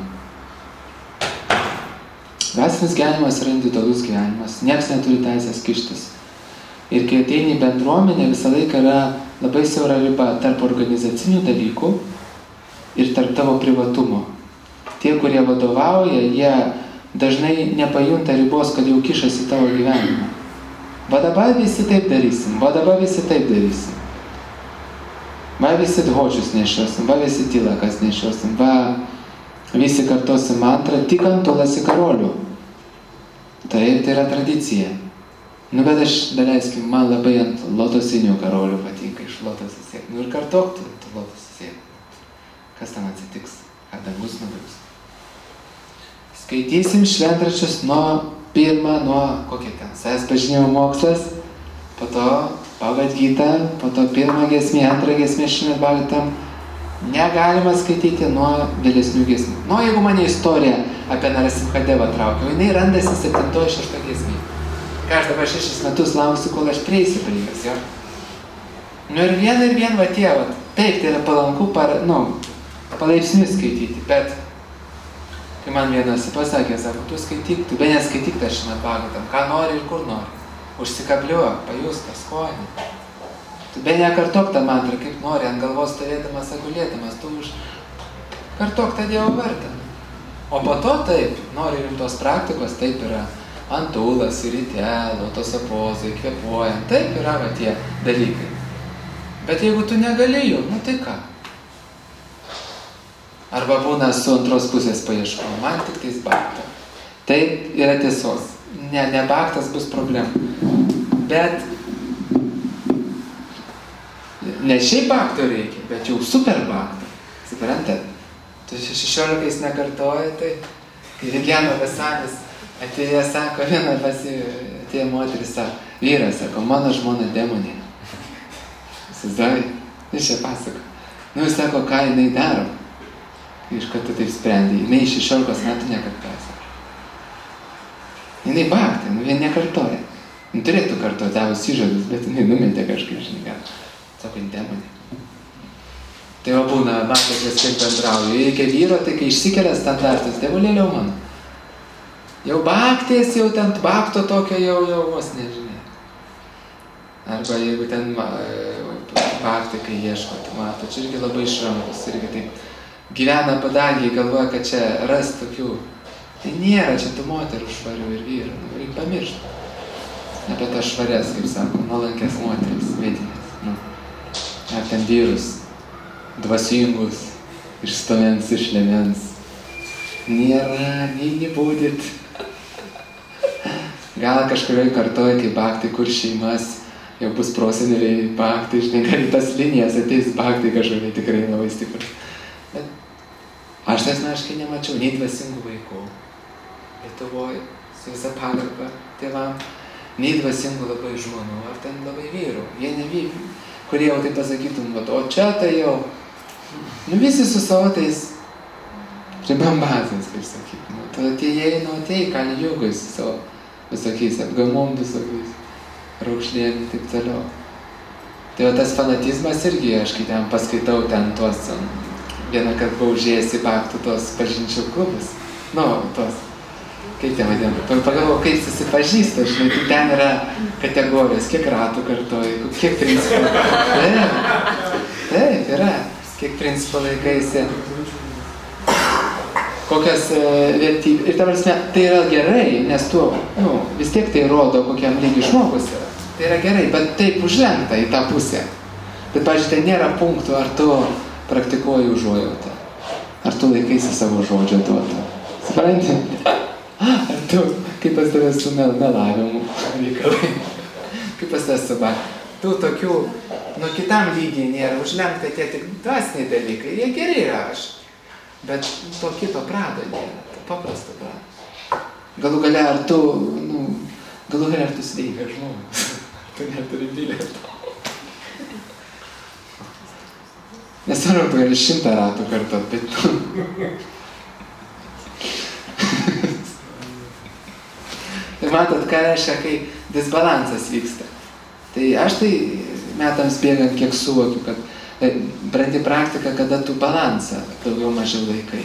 Dvasinis gyvenimas yra individualus gyvenimas, nieks neturi teisės kištis. Ir kai ateini į bendruomenę, visą laiką yra labai siaura riba tarp organizacinių dalykų ir tarp tavo privatumo. Tie, kurie vadovauja, jie dažnai nepajunta ribos, kad jau kišasi tavo gyvenimą. Va dabar visi taip darysim, va dabar visi taip darysim. Va visi dhočius nešiosim, va visi tilakas nešiosim, va visi kartosim mantrą tik ant tulasi karolių. Taip, tai yra tradicija. Nu, bet aš, daleiskim, man labai ant lotosinių karolių patinka, iš lotosų sėklų. Nu ir kartok tu lotosų sėklų. Kas tam atsitiks? Ar dangus nugrius? Skaitysim šventraščius nuo kokie ten, savęs pažinimo mokslas, po to Bhagavad Gita, po to pirmą giesmę, antrą giesmę Šrimad Bhagavatam. Negalima skaityti nuo vėlesnių giesmių. Nu, jeigu mane istorija apie Narasimhadevą traukia, jinai randasi 7-6 giesmė. Ką aš dabar 6 metus lauksiu, kol aš prieisiu prie jos, jo? Nu ir vien va tie, va. Taip, tai yra palanku, palaipsniui skaityti, bet kai man vienas pasakė, sako, tu skaityk, tu be neskaityk tą Šrimad Bhagavatam, ką nori ir kur nori. Užsikabliuok, pajust tą skonį. Tu be nekartok tą mantrą, kaip nori, ant galvos stovėdamas, gulėdamas, tu kartok tą Dievo vardą. O po to taip, nori rimtos praktikos, taip yra antulas, ryte, lotoso pozai, kvėpuojant, taip yra va tie dalykai. Bet jeigu tu negali jų, nu tai ką? Arba būna su antros pusės paieško, man tik tais bhakta. Taip yra tiesos. Ne bhaktas bus problema. Bet ne šiaip bhakto reikia, bet jau super bhakto. Suprantat? Tu 16 nekartoji, tai kai Vigiano Vasanis atėjo, sako, viena atėjo moteris, sako, vyras, sako, mano žmona demonė. Įsivaizduoji, jis čia pasako. Nu, jis sako, ką jinai daro. Iš karto taip sprendė. Jinai 16 metų nekartoja. Jinai bhakta, nu vien nekartoja. Nu, turėtų kartoti tavus įžadus, bet jinai numetė kažkaip, žinai, gal. Sako, demonė. Tai va būna, matote, kaip bendrauju. Reikia vyro, tai kai išsikelia standartus, dievulėliau mano. Jau bhaktės, jau ten bhakto tokio jau vos nežinai. Arba jeigu ten bhaktai, kai ieško, tai mato, čia irgi labai išrankus, irgi taip gyvena padangiai, galvoja, kad čia ras tokių. Tai nėra čia tų moterų švarių ir vyrų, reikia pamiršti. Apie tą švarės, kaip sako, nuolankės moteris, vietinės. Nu. Ar ten vyrus, dvasingus, išstovens iš lemens. Nėra, nei būdit. Gal kažkurioj kartoj, kai bhaktai, kur šeimas, jau bus proseneliai bhaktai, žinai, gal į tas linijas ateis bhaktai kažkokiai tikrai labai stiprus. Bet aš asmeniškai nemačiau nei dvasingų vaikų Lietuvoje, su visa pagarba tėvam, nei dvasingų labai žmonų, ar ten labai vyrų. Vieni vyrai, kurie jau taip pasakytum, o čia tai jau, nu visi su savo tais pribambazais, kaip sakytum. Tu atėjai, kali jugais su savo visokiais apgamom, visokiais raukšlėm ir taip toliau. Tai va tas fanatizmas irgi, aš kai ten paskaitau ten tuos, vieną kartą buvau užėjęs į bhaktų tos pažinčių klubus. Nu, tos, kaip ten vadinam, pagalvojau, kaip susipažįsta, žinai, tai ten yra kategorijos, kiek ratų kartoji, kiek principų. Taip, yra, kiek principų laikaisi. Kokias vertybės. Ir ta prasme, tai yra gerai, nes tu, vis tiek tai rodo, kokiam lygiui žmogus yra. Tai yra gerai, bet taip užlenkta į tą pusę. Bet, pavyzdžiui, tai nėra punktų, ar tu praktikuoji užuojautą. Ar tu laikaisi savo žodžio duotą. Supranti? Ar tu, kaip pas tavęs su melavimu reikalai. Kaip pas tavęs su bhakti. Tu tokių, kitam lygiai nėra užlenkta tie tik dvasiniai dalykai. Jie geri yra aš. Bet to kito prado nėra, to paprasto prado. Galų gale ar tu sveikas žmogus, tu neturi bilieto. Nesvarbu, tu gali 100 ratų kartot, bet... Tai matot, ką reiškia, kai disbalansas vyksta. Tai aš tai metams bėgant kiek suvokiu, kad brandi praktika, kada tu balansą daugiau mažiau laikai.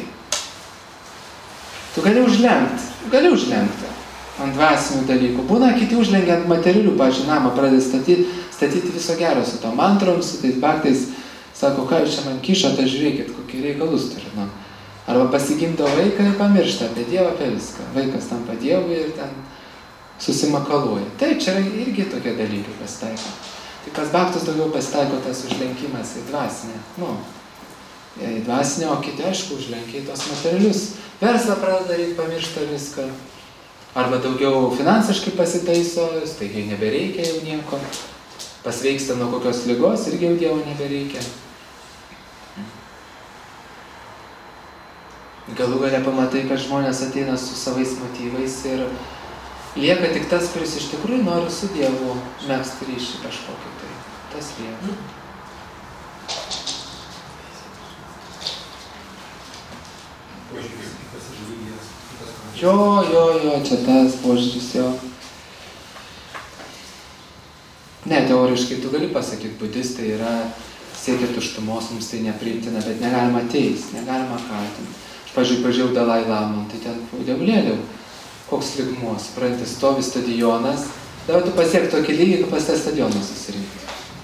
Tu gali užlenkti ant dvasinių dalykų. Būna kiti užlengia ant materialių, pavyzdžiui, namą pradeda statyti viso gero su tom mantrom, su tais baktais. Sako, ką jūs čia man kišote, žiūrėkit, kokį reikalus turi. Nu. Arba pasigimdo vaiką ir pamiršta apie Dievą, apie viską. Vaikas tampa Dievu ir ten susimakaluoja. Taip, čia irgi tokie dalykai pasitaiko. Tai pas baktus daugiau pasitaiko tas užlenkimas į dvasinę. Nu, į dvasinę, o kiti, aišku, užlenkia į tos materialius. Verslą pradeda daryti, pamiršta viską. Arba daugiau finansiškai pasitaiso, staigiai nebereikia jau nieko. Pasveiksta nuo kokios ligos ir jau Dievo nebereikia. Galų gale pamatai, kad žmonės ateina su savais motyvais ir lieka tik tas, kuris iš tikrųjų nori su Dievu megzti ryšį kažkokį. Tai tas lieka. Jo, čia tas požiūris jo. Ne, teoriškai tu gali pasakyti, budistai yra siekia tuštumos, mums tai nepriimtina, bet negalima teist, negalima kaltinti. Aš pažiūrėjau Dalai Lamą, tai ten dievulėliau, koks lygmuo, supranti, stovi stadionas, dabar tu pasiek tokį lygį, kad pas tą stadioną susirinkti.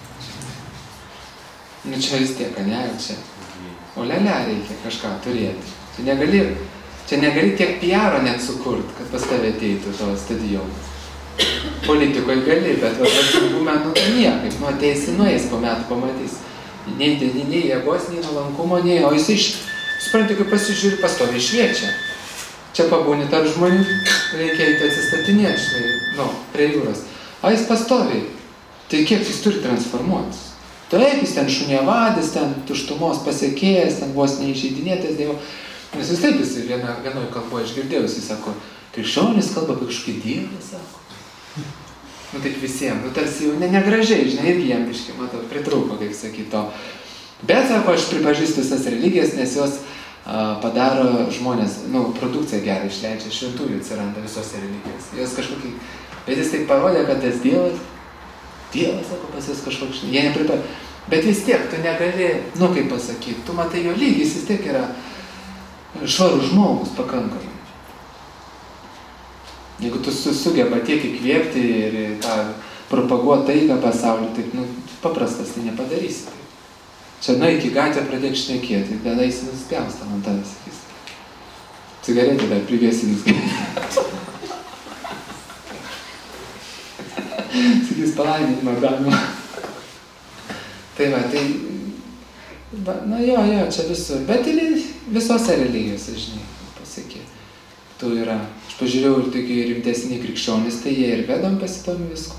Nu čia vis tiek, ne, čia. O lelia reikia kažką turėti. Čia negali tiek PR net sukurt, kad pas tave ateitų to stadioną. Politikoje gali, bet valstybingume, tai niekaip, ateisi, nueis po metų, pamatys. Nei jėgos, nei nuolankumo, o jisai, supranti, kaip pasižiūri, pastoviai šviečia. Čia pabūni tarp žmonių, reikia eiti atsistatinėti, štai, prie jūros. O jis pastoviai, tai kiek jis turi transformuotis? Taip, jis ten šuniavadis, ten tuštumos pasiekėjas, ten vos neįžeidinėtas Dievo. Nes vis taip, jis vienoj kalboje išgirdėjau, jis sako, krikščionis kalba apie kažkokį Dievą, sako. Nu taip visiems, tarsi jau negražiai, žinai, irgi jam biškai, matau, pritrūko, kaip sakyto. Bet, sako, aš pripažįstu visas religijas, nes jos padaro žmonės, produkciją gerą išleidžia, šventųjų atsiranda visose religijos. Jos kažkokį, bet jis taip parodė, kad tas Dievas, sako, pas jis kažkoks, jie nepripažįsta. Bet vis tiek, tu negali, kaip pasakyti, tu matai jo lygis, vis tiek yra švarus žmogus pakankamai. Jeigu tu sugeba tiek įkvėpti ir tą propaguoti taiką pasaulį, taip, paprastas tai nepadarysi. Čia, iki gatvę pradėk šnekėti, tada jis nuspjaustą man tave, sakys. Cigaretė dar privėsinis. Sakys, palaiminimą galima. Tai va, čia visur. Bet ir visose religijose, žinai, pasakė. Tu yra. Aš pažiūrėjau ir tokie rimtesni krikščionys, tai jie ir vedam pasitomi visko.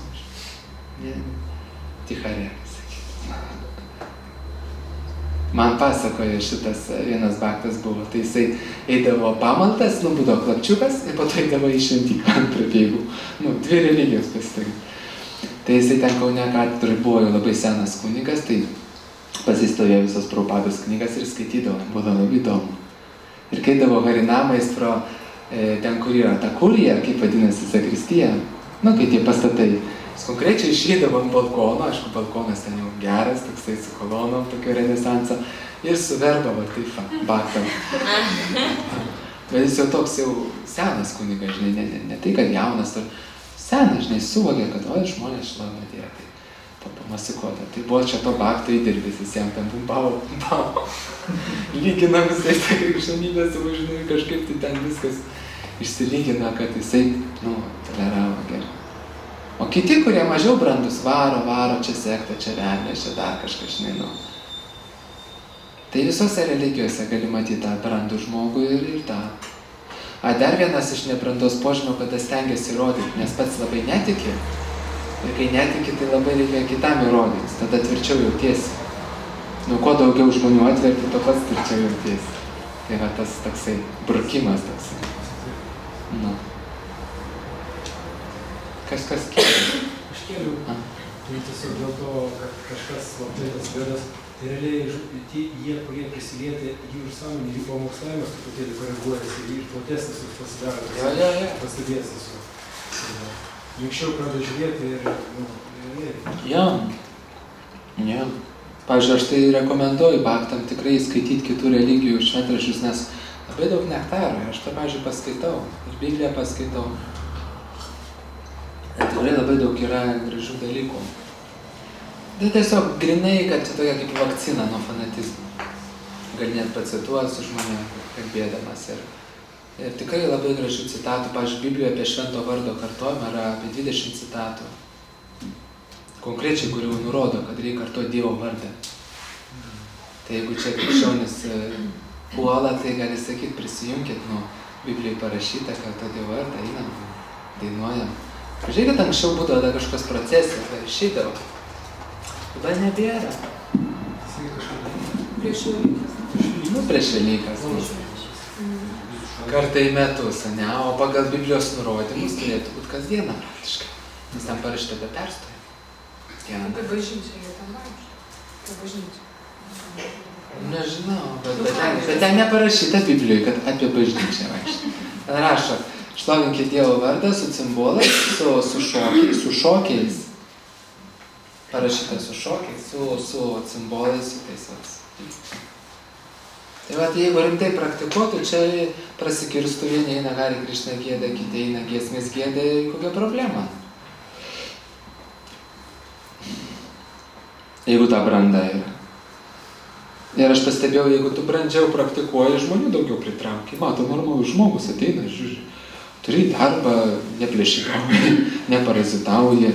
Ticharė, sakyti. Man pasakoja šitas vienas baktas buvo, tai jisai eidavo pamaltas, būdavo klapčiukas ir po to eidavo į šventyklą prie peigų. 2 religijos pasitari. Tai jisai ten Kaune katedroj buvo jau labai senas kunigas, tai pasistovėjo visos Prabhupados knygas ir skaitydavo, būdavo labai įdomu. Ir kai eidavo Harinamais pro ten, kur yra ta kurija, kaip vadinasi zakristija, kai tie pastatai. Jis konkrečiai išeidavo ant balkono, aišku, balkonas ten jau geras, toksai su kolonom, tokio renesanso, ir suverdavo taip, baktam. Bet jis jau toks jau senas kunigas, žinai, ne tai, kad jaunas, senas, žinai, suvokė, kad žmonės šlovina Dievą, tai pamasikuota. Tai buvo čia to bakto įdirbis, jis jam ten bumbavo. Lygina visai tą krikščionybę su, žinai, kažkaip tai ten viskas išsilygina, kad jisai, toleravo gerai. O kiti, kurie mažiau brandus, varo, čia sekta, čia velnė, čia dar kažkas, žinai, Tai visose religijose gali matyti tą brandų žmogų ir tą. Dar vienas iš nebrandos požymio, kad tas stengiasi įrodyti, nes pats labai netiki. Ir kai netiki, tai labai reikia kitam įrodyti, tada tvirčiau jautiesi. Kuo daugiau žmonių atverti, to pats tvirčiau jautiesi. Tai yra tas toksai brukimas toksai. Kažkas kėlė. Aš kėliau. Tai tiesiog dėl to, kad kažkas labai tas vėdas Tai realiai jie, kurie prisilietė jų ir sąmonė, jų pamokslavimas truputėlį koreguojasi ir platesnis ir pasidaro. Pastebėsis. Anksčiau pradeda žiūrėti ir realiai. Jo. Pavyzdžiui, aš tai rekomenduoju baktam tikrai skaityti kitų religijų šventraščius, nes labai daug nektaro. Aš tą, pavyzdžiui, paskaitau. Ir Bibliją paskaitau. Ir tikrai labai daug yra gražių dalykų. Tai tiesiog grinai, kad čia tokia kaip vakcina nuo fanatizmo. Gal net pacituosiu žmonėm, kalbėdamas. Ir tikrai labai gražių citatų. Pavyzdžiui, Biblijoje apie švento vardo kartojimą yra apie 20 citatų. Konkrečiai, kurių nurodo, kad reikia kartuoti Dievo vardą. Tai jeigu čia krikščionis puola, tai gali sakyti, prisijunkit, Biblijoje parašyta, kartuoti Dievo vardą, einam, dainuojam. Žiūrėkit, anksčiau būdavo kažkokios procesijos, tai išeidavo. Tada nebėra. Prieš Velykas. Prieš Velykas. Kartą į metus, ne? O pagal Biblijos nurodymus turėtų būti kasdieną praktiškai. Nes ten parašyta be perstojo. Apie bažnyčią jau ten vaikšto. Apie bažnyčią. Nežinau, bet ten neparašyta Biblijoje, kad apie bažnyčią vaikšto. Ten rašo, šlovinkit Dievo vardą su cimbolais, su šokiais. Parašyta su šokiais, su cimbolais, su tais vats. Tai vat, jeigu rimtai praktikuotų, čia prasikirstų, vieni eina Hare Krišna gieda, kiti eina giesmės gieda, kokia problema? Jeigu ta branda yra. Ir aš pastebėjau, jeigu tu brandžiau praktikuoji, žmonių daugiau pritrauki. Mato, normalus žmogus ateina, žiūri, turi darbą, neplėšikauji, neparazitauji.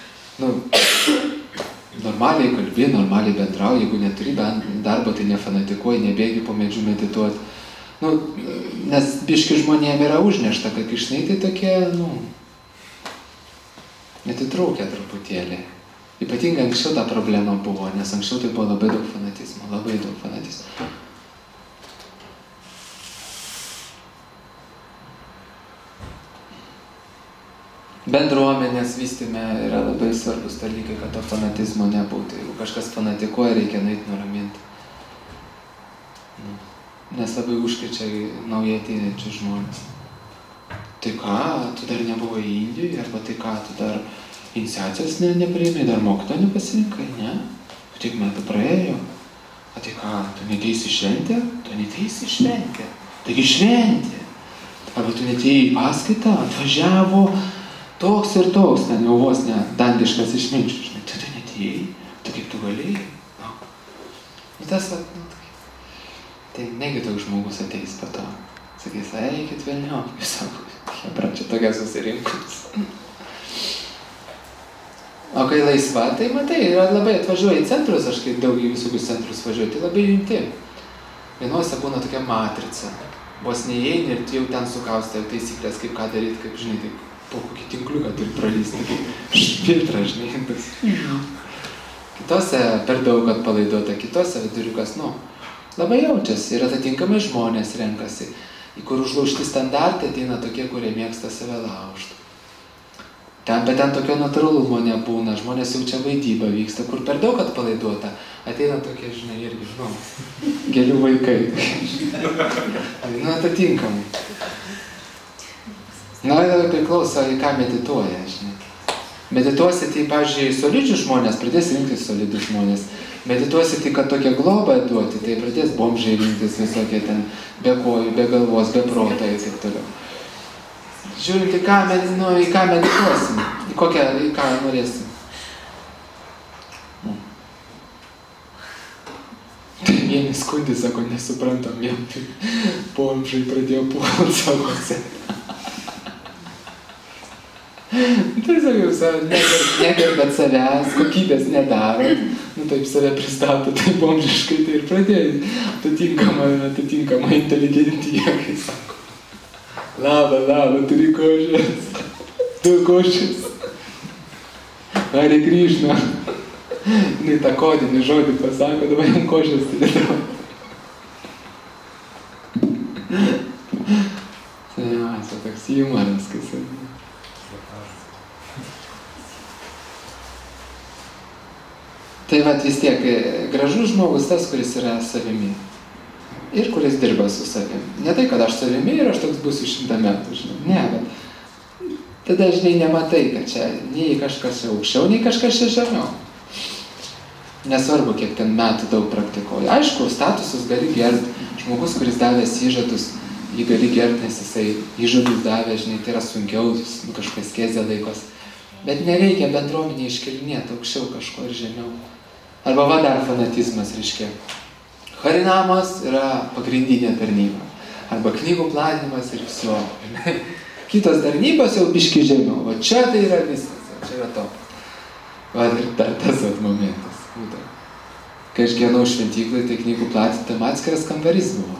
Normaliai kalbi, normaliai bendrauji, jeigu neturi darbo, tai nefanatikuoji, nebėgi po medžių medituoti. Nes biški žmonėm yra užnešta, kad krišnai tai tokie, netitraukia truputėlį. Ypatingai anksčiau ta problema buvo, nes anksčiau tai buvo labai daug fanatizmo, labai daug fanatizmo. Bendruomenės vystyme yra labai svarbus dalykai, kad to fanatizmo nebūtų. Jeigu kažkas fanatikuoja, reikia nueiti nuraminti. Nes labai užkrečia naujai ateinančius žmonės. Tai ką, tu dar nebuvai Indijoje, arba tai ką, tu dar iniciacijos nepriėmė, dar mokytojo nepasirinkai, ne? Tiek metų praėjo. O tai ką, tu neteisi šventę? Tu neteisi šventę. Taigi šventė. Arba tu neteisi į paskaitą, atvažiavo toks ir toks, ten jau vos ne dangiškas išminčius, žinai, tu netėjai, tu kaip tu galėjai. Tai negi toks žmogus ateis po to. Sakys, eikit velniau, visako, hebra, čia tokia susirinkus. O kai laisva, tai matai, labai atvažiuoji į centrus, aš kai daug į visokius centrus važiuoju, tai labai junti. Vienuose būna tokia matrica, vos neįeini ir tu jau ten sukaustė taisyklės, kaip ką daryti, kaip, žinai, taip, po kokį tinkliuką turi pralysti, kaip filtrą, žinai. Kitose per daug atpalaiduota, kitose viduriukas, labai jaučiasi ir atitinkamai žmonės renkasi, į kur užlaužti standartai ateina tokie, kurie mėgsta save laužti. Bet ten tokio natūralumo nebūna, žmonės jaučia vaidybą vyksta, kur per daug atpalaiduota, ateina tokie, žinai, irgi, gėlių vaikai. Atitinkamai. Labai priklauso, į ką medituoja, žinai. Medituosi, tai, pavyzdžiui, solidžių žmonės, pradės rinktis solidžių žmonės. Medituosi, tai, kad tokią globą duoti, tai pradės bomžai rinktis visokie ten, be kojų, be galvos, be proto ir taip toliau. Žiūrint, į ką medituosim, į ką norėsim. Tai vieni skundį, sako, nesuprantam, jam tai bomžai pradėjo puolti savose. Tai sakiau, negerbėt savęs, kokybės nedarot, taip save pristato, tai bomžiškai, tai ir pradėjo atitinkama inteligentija, kai sako. Laba, turi košės, 2 košės, Hare Krišna. Jinai tą kodinį žodį pasako, dabar jam košės turi daug. Tai toks jumoras, kai sakai. Tai vat vis tiek gražus žmogus tas, kuris yra savimi. Ir kuris dirba su savimi. Ne tai, kad aš savimi ir aš toks būsiu 100 metų, žinai. Ne, bet tada, žinai, nematai, kad čia nei kažkas čia aukščiau, nei kažkas čia žemiau. Nesvarbu, kiek ten metų daug praktikuoja. Aišku, statusus gali gerbti. Žmogus, kuris davęs įžadus, jį gali gerbti, nes jisai įžadus davė, žinai, tai yra sunkiau, kažkas kezė laikos. Bet nereikia bendruomenį iškelinėti aukščiau kažko ir žemiau. Arba va dar fanatizmas, reiškia. Harinamas yra pagrindinė tarnyba. Arba knygų platinimas ir viso. Kitos tarnybos jau biški žemiau. O čia tai yra viskas, čia yra to. Va ir dar tas momentas. Kai aš gyvenau šventyklai, tai knygų platintam atskiras kambarys buvo.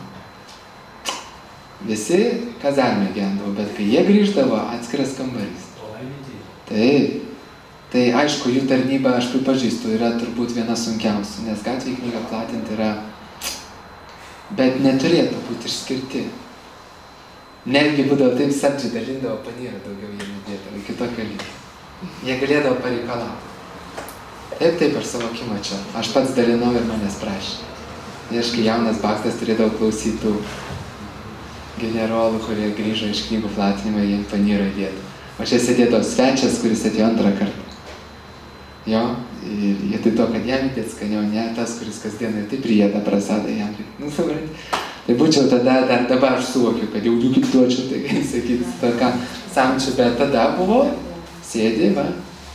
Visi kazarme gyvendavo, bet kai jie grįždavo, atskiras kambarys. Taip. Tai aišku, jų tarnyba, aš pripažįstu, yra turbūt viena sunkiausių, nes gatvėje knygą platinti yra, bet neturėtų būti išskirti. Netgi būdavo taip sardžiai dalindavo panyrą, daugiau jie nedėdavo, kitokio lygio. Jie galėdavo pareikalauti. Taip, aš savo akimą čia. Aš pats dalinau ir manęs prašė. Ir aš, kai jaunas baktas, turėdavau klausytų generolų, kurie grįžo iš knygų platinimą, jie panyrą dėdavo. O čia sėdėdavo svečias, kuris atėjo antrą kartą. Jo, ir jie tai to, kad jam įdėt skaniau, ne tas, kuris kasdieną ir taip priėda prasadą jam. Tai būčiau tada, dar dabar aš suvokiu, kad jau kaip duočiau, tai kaip sakyti, to ką samčiau, bet tada buvo, sėdė, va.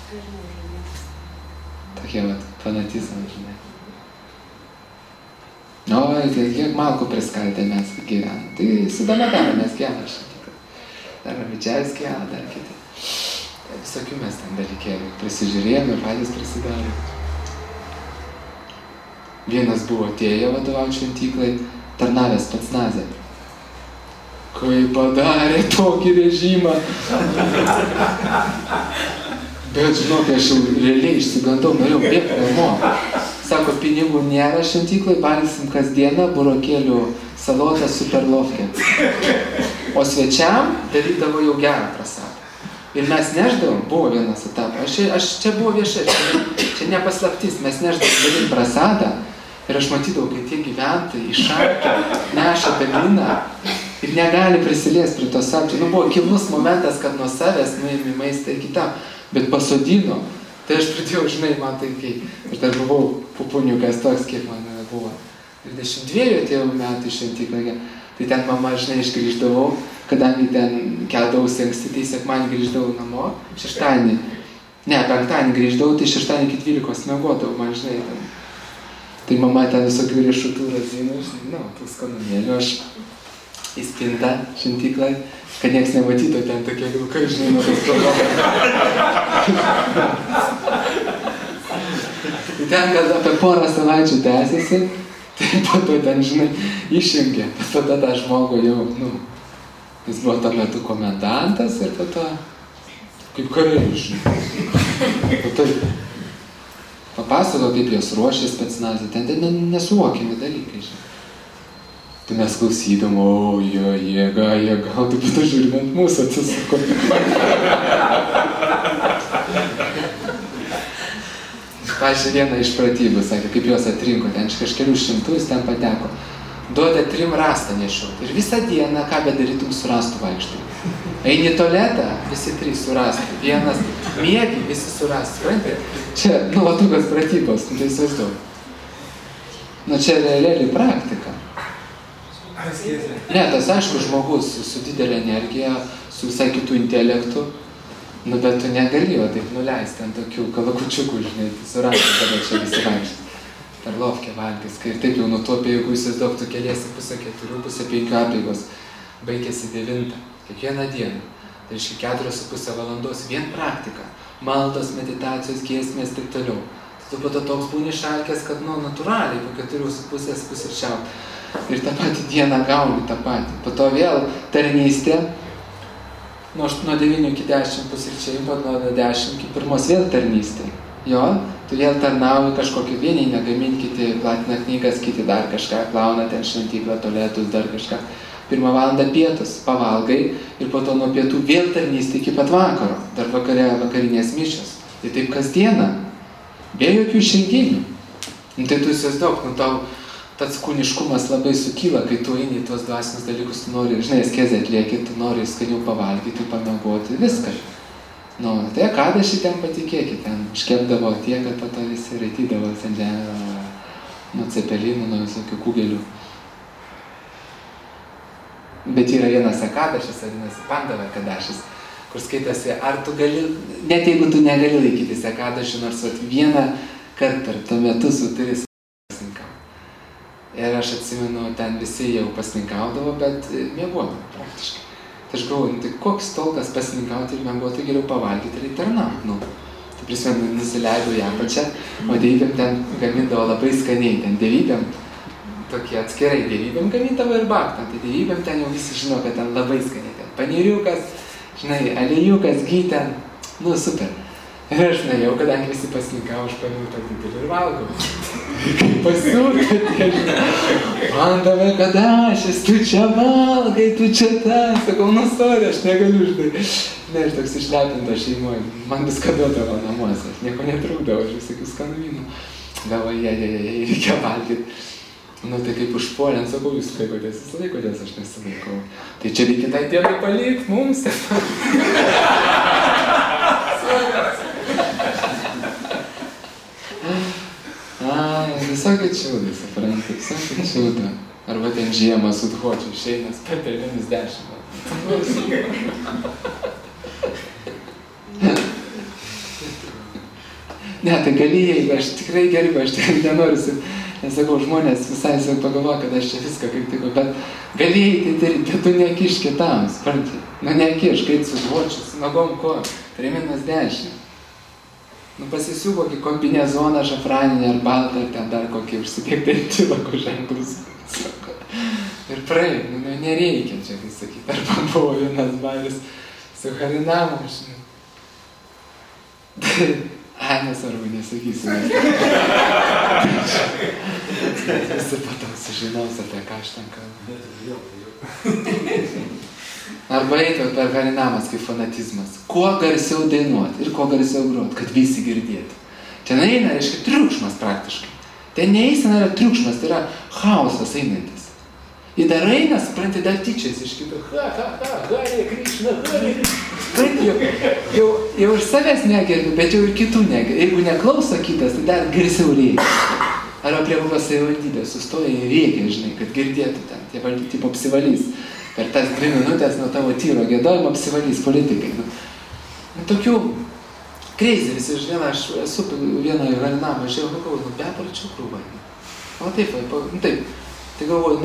Tokie vat, fanatizmai, žinai. Oi, tai kiek malkų priskaldė mes gyvenam. Tai su Damadara mes gyvenam šiandien. Dar Ramidžiais gyvenam, dar kiti. Tai visokių mes ten dalykėlių prisižiūrėjom ir patys prisidarėm. Vienas buvo atėjo vadovauti šventyklai, tarnavęs specnazę. Kai padarė tokį režimą. Bet žinok, aš jau realiai išsigandau, norėjau bėgti namo. Sako, pinigų nėra šventyklai, valgysim kasdieną burokėlių salotą superlovkę. O svečiam darydavo jau gerą prasadą. Ir mes neždavom, buvo vienas etapas. Aš čia buvo viešai, čia nepaslaptis, mes neždavom daryti prasadą. Ir aš matydavau, kai tie gyventojai išarkė, neša Berliną ir negali prisiliesti prie to sapčio. Buvo kilnus momentas, kad nuo savęs nuėmė maistą ir kitam. Bet pasodino, tai aš pradėjau, žinai, man tai kai, aš dar buvau pupuniukas toks, kiek man buvo. 22 atėjau metų iš šventyklą, tai ten mama, žinai, išgrįždavau, kadangi ten keldavausi anksti, tai sekmanį grįždavau namo, šeštadienį, ne, penktadienį grįždavau, tai šeštadienį iki 12 miegodavau, man, žinai, ten. Tai mama ten visokių riešutų razinų, žinai, tų skanumėlių, aš į spintą šventyklą, kad nieks nematytų ten tokie vilkai, žinai, nuo tos problemų. Ten, kad apie porą savaičių tęsiasi, tai po to ten, žinai, išjungė. Tada tą žmogų jau, jis buvo tuo metu komendantas ir po to kaip kareivis, žinai. Po to papasako, kaip jos ruošė specnazį, ten nesuvokiami dalykai, žinai. Tai mes klausydom, jėga, tai būtų žiūrint mūsų atsisuko. Pavyzdžiui, vieną iš pratybų, sakė, kaip juos atrinko, ten iš kažkelių šimtų jis ten pateko. Duoda 3 rastą nešiot. Ir visą dieną, ką bedarytum, su rastu vaikštai. Eini tualetą, visi 3 su rastu. Vienas miegi, visi su rastu. Supranti? Čia nuotokios pratybos, tai įsivaizduoju. Čia realiai praktika. Ne, tas aišku žmogus su didelė energija, su visai kitų intelektų, bet tu negalėjo taip nuleisti ant tokių kalakučiukų, žinai, surasti, kada čia visi vaikštai. Per lovkę valgys, kai ir taip jau nutopė, jeigu įsivaizduok, tu keliesi pusę 4, pusę 5 apeigos, baigėsi 9, kiekvieną dieną. Tai reiškia 4,5 valandos vien praktika, maldos, meditacijos, giesmės, taip toliau. Tu po to toks būni šalkės, kad, natūraliai, po 4,5 pusryčiauti. Ir tą patį dieną gauni tą patį. Po to vėl tarnystė, nuo 9 iki 10 pusryčiai, po nuo 10 iki 1 vėl tarnystė. Jo, tu vėl tarnauji kažkokį, vieni negaminti, kiti platina knygas, kiti dar kažką, plauna ten šventyklą, tualetus, dar kažką. 1 valandą pietus, pavalgai ir po to nuo pietų vėl tarnystė iki pat vakaro, dar vakare vakarinės mišios. Tai taip kasdieną. Be jokių išeiginių. Nu, tai tu įsivaizduok, nu, tau tas kūniškumas labai sukyla, kai tu eini į tuos dvasinius dalykus, tu nori, žinai, askezę atlieki, tu nori skaniau pavalgyti, pamiegoti, viskas. Nu, tai Kadašį ten patikėkit, ten iškepdavo tiek, kad po to visi raitydavo ant žemę, nuo cepelinų, nuo visokių kugelių. Bet yra vienas Kadašis, vadinasi, Pandava Kadašis, kur skaitasi, ar tu gali, net jeigu tu negali laikytis Kadašį, nors vieną kartą per tuo metu su turis pasninkavo. Ir aš atsimenu, ten visi jau pasninkaudavo, bet miegodavo praktiškai. Tai aš galvoju, tai koks tolkas pasninkauti ir miegoti, geriau pavalgyti ir tarnauti. Nu, tai prisimenu, nusileidau ją pačią, o dievybėm ten gamindavo labai skaniai. Ten dievybėm, tokie atskirai dievybėm gamindavo ir baktą. Tai dievybėm ten jau visi žino, kad ten labai skaniai. Ten paniriukas, žinai, aliejukas, ten, nu super. Ir aš nuėjau, kadangi visi pasninkavo, aš paėmiau tą didelį ir valgau. Kaip pasiūlė, Pandava Kadašis, tu čia valgai, tu čia tą. Sakau, nu sorry, aš negaliu, žinai. Ne, aš toks išlepintas šeimoje. Man viską duodavo namuose, aš nieko netrūkdavau, aš visokių skanumynų. Galvoju, reikia valgyti. Nu tai kaip užpuolė, sakau, jūs laikotės, jūs laikotės, aš nesilaikau. Tai čia reikia tai dienai palikti mums. Visokie čiūdai, suprantate, visokie čiūdai. Arba ten žiemą su dhočiu išeinas, pepelinis 10. Ne, tai gali, jeigu aš tikrai gerbiu, aš tikrai nenoriu, nesakau, žmonės visai pagalvoja, kad aš čia viską kaip tik, bet galėjai tai daryti, bet tu nekiš kitam, suprantate. Nu nekiš, kaip su dhočiu, su nogom kojom, prie -10. Nu pasisiū kokį kombinezoną šafraninį ar baltą, ar ten dar kokį užsidėk tilako ženklus. Ir praeit, nu nereikia čia, kai sakyt, arba buvo vienas baris su Harinamu, žinai. Ai, nesvarbu, nesakysiu. Visi patau sužinos apie ką aš ten kalbu. Arba eitų per Harinamas kaip fanatizmas. Kuo garsiau dainuoti ir kuo garsiau groti, kad visi girdėtų. Ten eina, reiškia, triukšmas praktiškai. Ten neįsina yra triukšmas, tai yra chaosas einantis. Ir dar eina, supranti, dar tyčias iš kitų. Hare Krishna, Hare Krishna. Jau ir savęs negerbiu, bet jau ir kitų negerbiu. Jeigu neklauso kitas, tai dar garsiau reikia. Arba prie kokios savivaldybės sustoja ir reikia, žinai, kad girdėtų ten. Tie valdyti tipo apsivalys. Per tas 2 minutės nuo tavo tyro giedojimo apsivalys politikai. Nu, tokių crazy, visi iš vieną, aš esu vieną Harinamą, aš jau galvoju, bepračių krūvai. O taip, taip, tai galvoju,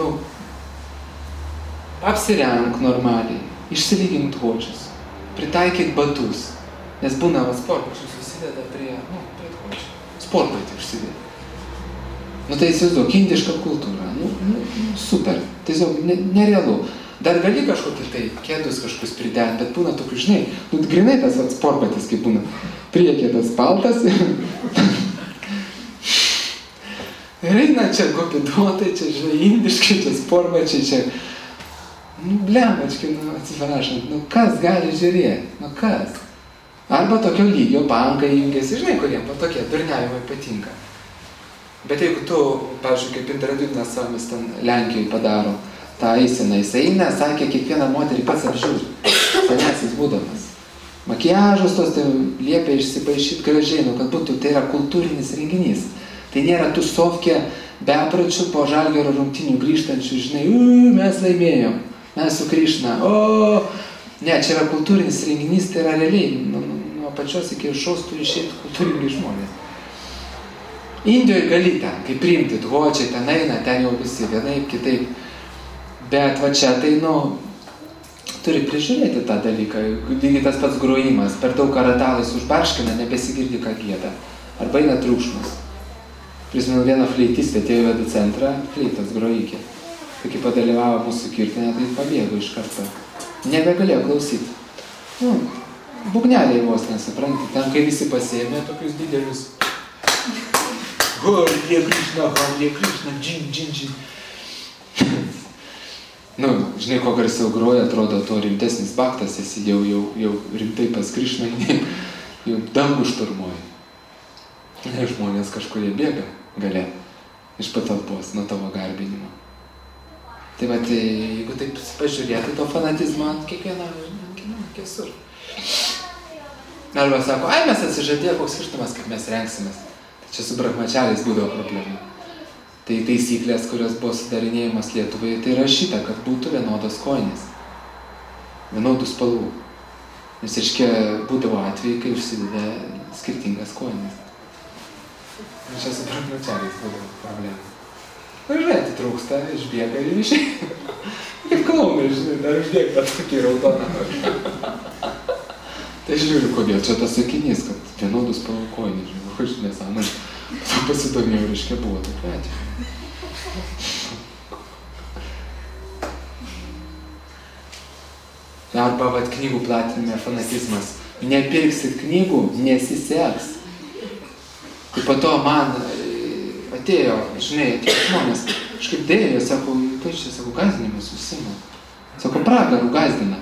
apsirenk normaliai, išsilygink dhočius, pritaikyk batus, nes būna sportbačius užsideda prie dhočių, sportbatį užsideda. Nu tai įsivaizduok, indiška kultūra, super, tiesiog nerealu. Dar gali kažkokį tai kėdus kažkus pridėti, bet būna tokių, žinai, grinai tas sportbatis, kaip būna, priekė tas paltas ir eina čia kopiduotai, čia, žinai, indiškai, čia sportbačiai, čia, blemačkai, atsiprašant, kas gali žiūrėti, kas? Arba tokio lygio pankai jungiasi, žinai, kuriem po tokie durniavimai patinka. Bet jeigu tu, pavyzdžiui, kaip Indradinas Svamis ten Lenkijoje padaro, tą eiseną, jis eina, sakė, kiekvieną moterį pats apžiūri, senesis būdamas. Makiažus tos tai liepia išsipaišyti gražiai, kad būtų, tai yra kultūrinis renginys. Tai nėra tusovkė bepračių po Žalgirio rungtynių grįžtančių, žinai, mes laimėjom, mes su Krišna, ne, čia yra kultūrinis renginys, tai yra realiai, nuo pačios iki šaus turi išėti kultūringi žmonės. Indijoje gali ten, kai priimti dhočiai, ten eina, ten jau visi vienaip, kitaip. Bet va čia tai, turi prižiūrėti tą dalyką. Lygiai tas pats grojimas, per daug karatalais užbarškina, nebesigirdi, ką gieda. Arba eina triukšmas. Prisimenu vieną fleitistę, atėjo į centrą, fleitas grojikė. Tai kai padalyvavo mūsų kirtinę, tai pabėgo iš karto. Nebegalėjo klausyti. Būgneliai vos nesupranti, ten kai visi pasėmė tokius didelius. Hare Krishna, džin. Žinai, ko garsiau groja, atrodo, to rimtesnis baktas, esi jau rimtai pas Krišną, jau dangų šturmuoji. Ir žmonės kažkurie bėga gale iš patalpos nuo tavo garbinimo. Tai va, tai jeigu taip pažiūrėti to fanatizmo ant kiekvieno, kiesur. Arba sako, ai mes atsižadėjo, koks skirtumas, kaip mes rengsimės. Tai čia su brahmačialiais būdavo problema. Tai taisyklės, kurios buvo sudarinėjimas Lietuvai, tai rašyta, kad būtų vienodos kojinės. Vienodų spalvų. Nes reiškia, būdavo atvejai, kai užsideda skirtingas kojinės. Ir čia su brahmačialiais būdavo problema. Ir žinai, atitrūksta, išbėga ir išeina. Kaip klaumai, žinai, dar užbėgta tokį raudoną. Tai žiūriu, kodėl čia tas sakinys, kad vienodus spalvų kojinės, žinai, aš nesąmonė. Pasidomėjau, reiškia, buvo tokiu atveju. Arba vat knygų platinime fanatizmas. Nepirksit knygų, nesiseks. Tai po to man atėjo, žinai, atėjo žmonės, kažkaip dėjo, sako, tai čia, sako, gazdinimas užsima. Sako, pragarų gazdina.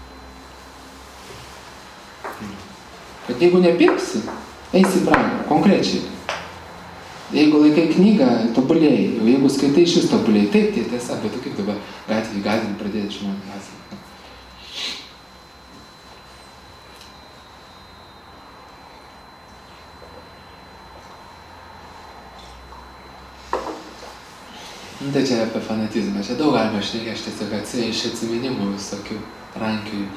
Kad jeigu nepirksi, eisi pragarą, konkrečiai. Jeigu laikai knygą, tobulėjai, o jeigu skaitai šis tobulėjai, taip, tai tiesa, bet kaip dabar gatvį gazdinti pradėti žmonės gazdinti. Tai čia apie fanatizmą, čia daug galima šnekėti, aš tiesiog iš atsiminimų visokių rankiųjų.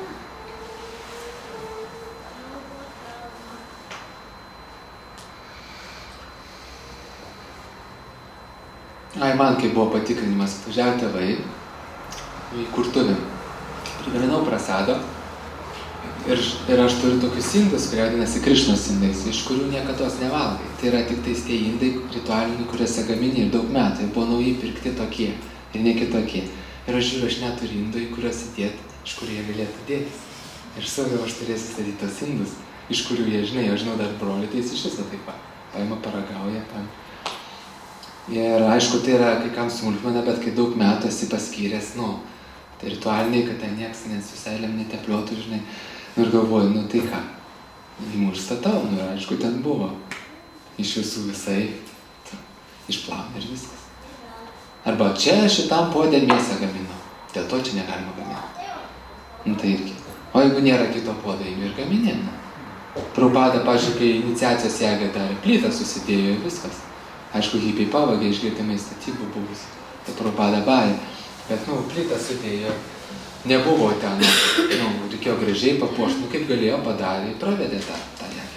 Ai, man kai buvo patikrinimas, atvažiavo tėvai į kurtuvę. Prigaminau prasado ir aš turiu tokius indus, kurie vadinasi Krišnos indais, iš kurių niekados nevalgai. Tai yra tik tais tie indai ritualiniai, kuriuose gamini ir daug metų. Jie buvo naujai pirkti tokie ir ne kitokie. Ir aš žiūriu, aš neturiu indų, į kuriuos įdėti, iš kurių jie galėtų dėtis. Ir saviau aš turėsiu statyti tos indus, iš kurių jie, žinai, aš žinau dar brolį, tai jis iš viso taip pat. Paima, paragauja, paima. Ir aišku, tai yra kai kam smulkmena, bet kai daug metų esi paskyręs, tai ritualiniai, kad ten nieks su seilėm netepliotų, žinai. Ir galvoju, tai ką, imu ir statau, ir aišku, ten buvo. Iš visų visai, išplauna ir viskas. Arba čia šitam puodė mėsą gamino, dėl to čia negalima gaminti. Tai irgi. O jeigu nėra kito puodo, imi ir gaminėm. Prabhupada, pavyzdžiui, kai iniciacijos jėga darė, plytą susidėjo ir viskas. Aišku, hipiai pavagė išgirdimai statybų buvus, tai Prabhupada barė, bet, plytą sudėjo, nebuvo ten, reikėjo gražiai papuošti, kaip galėjo padarė, pravedė tą jėgą.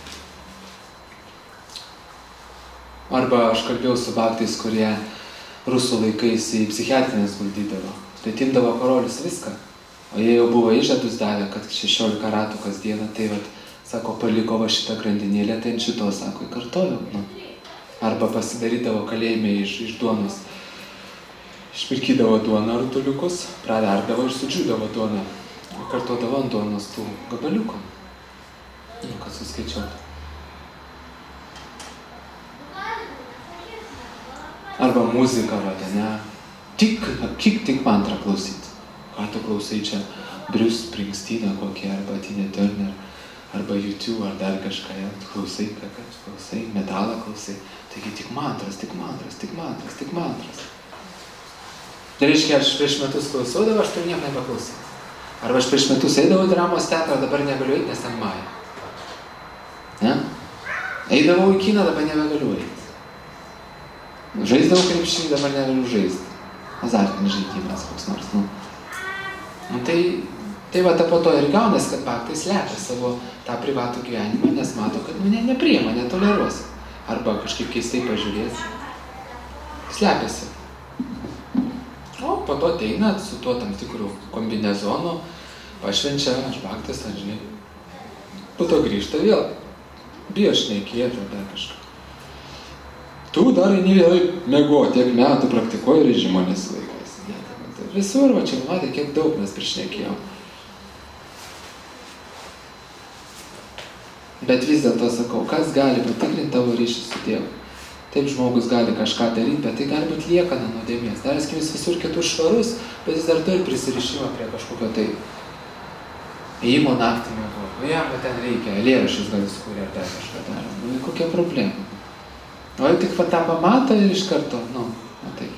Arba aš kalbėjau su baktais, kurie rusų laikais į psichiatrinės guldydavo, tai timdavo karolius viską, o jie jau buvo įžadus davę, kad 16 ratų kasdieną, tai sako, paliko va šitą grandinėlę, tai ant šito, sako, kartojau, Arba pasidarydavo kalėjime iš duonos. Išpirkydavo duoną rutuliukus, praverdavo ir sudžiūdavo duoną. Kartodavo ant duonos tų gabaliukų. Kad suskaičiuotų. Arba muzika, ne? Tik mantrą klausyti. Ką tu klausai čia? Bruce Springsteeną kokį, arba Tina Turner, arba YouTube, ar dar kažką. Klausai, klausai, metalą klausai. Taigi tik mantras. Tai reiškia, aš prieš metus klausodavau, aš turiu nieko nebeklausyti. Arba aš prieš metus eidavau į dramos teatrą, dabar negaliu eiti, nes ten maja. Ne? Eidavau į kiną, dabar nebegaliu eiti. Žaisdavau krepšinį, dabar negaliu žaisti. Azartinis žaidimas koks nors. Tai va, po to ir gaunas, kad baktai slepia savo tą privatų gyvenimą, nes mato, kad nepriima, netoleruos. Arba kažkaip keistai pažiūrės. Slepiasi. O po to ateina su tuo tam tikrų kombinezonu, pašvenčia, aš baktas, žinai. Po to grįžta vėl. Bijo šnekėti, dar kažką. Tu dar eini vėl mėgo, tiek metų praktikuoji režimo nesilaikais. Visur, va čia matai, kiek daug mes prišnekėjom. Bet vis dėlto sakau, kas gali patikrinti tavo ryšį su Dievu? Taip žmogus gali kažką daryti, bet tai gali būti liekana nuodėmės. Dar jis visur kitur švarus, bet jis dar turi prisirišimą prie kažkokio tai ėjimo naktį miegojo. Nu, jam ten reikia, eilėraščius gal sukūrė ar dar kažką daro. Nu, kokia problema. O jau tik va tą pamatą ir iš karto, nu taip.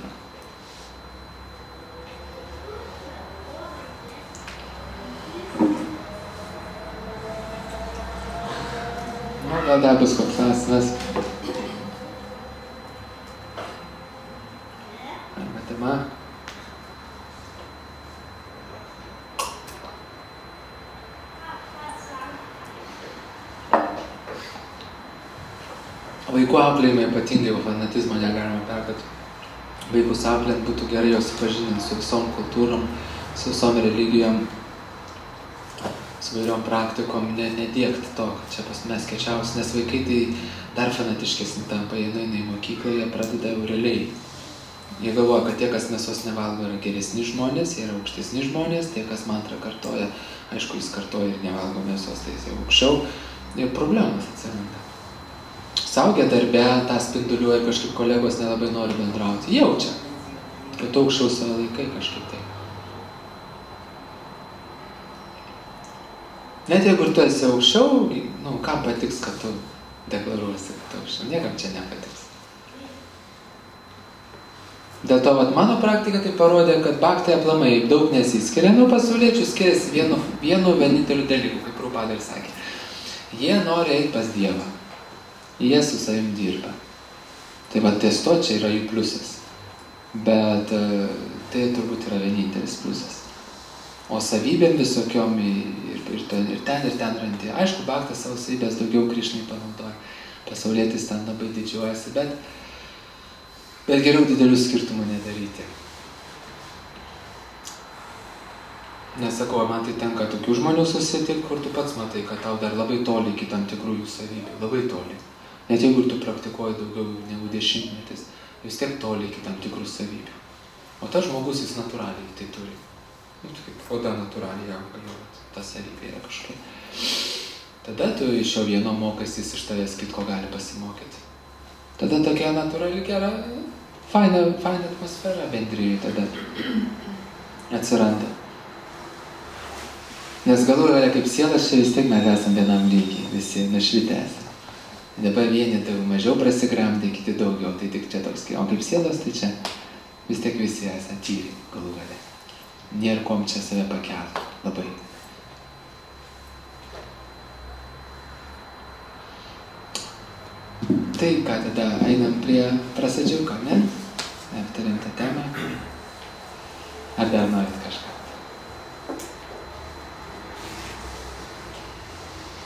Nu, gal dar bus koks klausimas. Arba tema. Vaikų auklėjimai ypatingai fanatizmo negalima perduoti. Vaikus auklėjant būtų gerai jos supažindinti su visom kultūrom, su visom religijom, su vairiom praktikom, nediegti to, kad čia pas mes kečiausi, nes vaikai tai dar fanatiškesni tampa, jie nueina į mokyklą, jie pradeda jau realiai. Jie galvoja, kad tie, kas mėsos nevalgo, yra geresni žmonės, jie yra aukštesni žmonės, tie, kas mantrą kartoja, aišku, jis kartoja ir nevalgo mėsos, tai jis jau aukščiau, ir problemas atsiranda. Saugę darbe tą spinduliuoja ir kažkaip kolegos nelabai nori bendrauti. Jaučia, kad tu aukščiau savo laikai kažkaip tai. Net jeigu ir tu esi aukščiau, nu, kam patiks, kad tu deklaruosi, kad tu aukščiau. Niekam čia nepatiks. Dėl to, vat, mano praktika tai parodė, kad bhakti aplamai daug nesiskiria nuo pasauliečių, skiriasi vienu vieninteliu dalyku, kaip Prabhupada ir sakė. Jie nori eiti pas Dievą. Jie su savim dirba. Tai va, ties to čia yra jų pliusas. Bet tai turbūt yra vienintelis pliusas. O savybėm visokiom ir ten randi. Aišku, bhaktas savo savybės daugiau Krišnai panaudoja. Pasaulietis ten labai didžiuojasi, bet geriau didelių skirtumų nedaryti. Nesakau, man tai tenka tokių žmonių susitikti, kur tu pats matai, kad tau dar labai toli iki tam tikrų jų savybių. Labai toli. Net jeigu tu praktikuoji daugiau negu 10 metais, vis tiek toli iki tam tikrų savybių. O tas žmogus jis natūraliai tai turi. Kaip oda natūraliai auga, ta savybė yra kažkokia. Tada tu iš jo vieno mokais, jis iš tavęs kitko gali pasimokyti. Tada tokia natūrali gera, faina atmosfera bendrijai tada atsiranda. Nes galų gale kaip sielas čia vis tiek mes esam vienam lygiai, visi nušvitę esam. Dabar vieni tai mažiau prasigramdė, kiti daugiau, tai tik čia toks. O kaip sielas, tai čia vis tiek visi esame tyri galų gale. Nėra kom čia save pakelti labai. Tai ką tada einam prie prasadžiuko, ne? Aptariam tą temą. Ar dar norit kažką?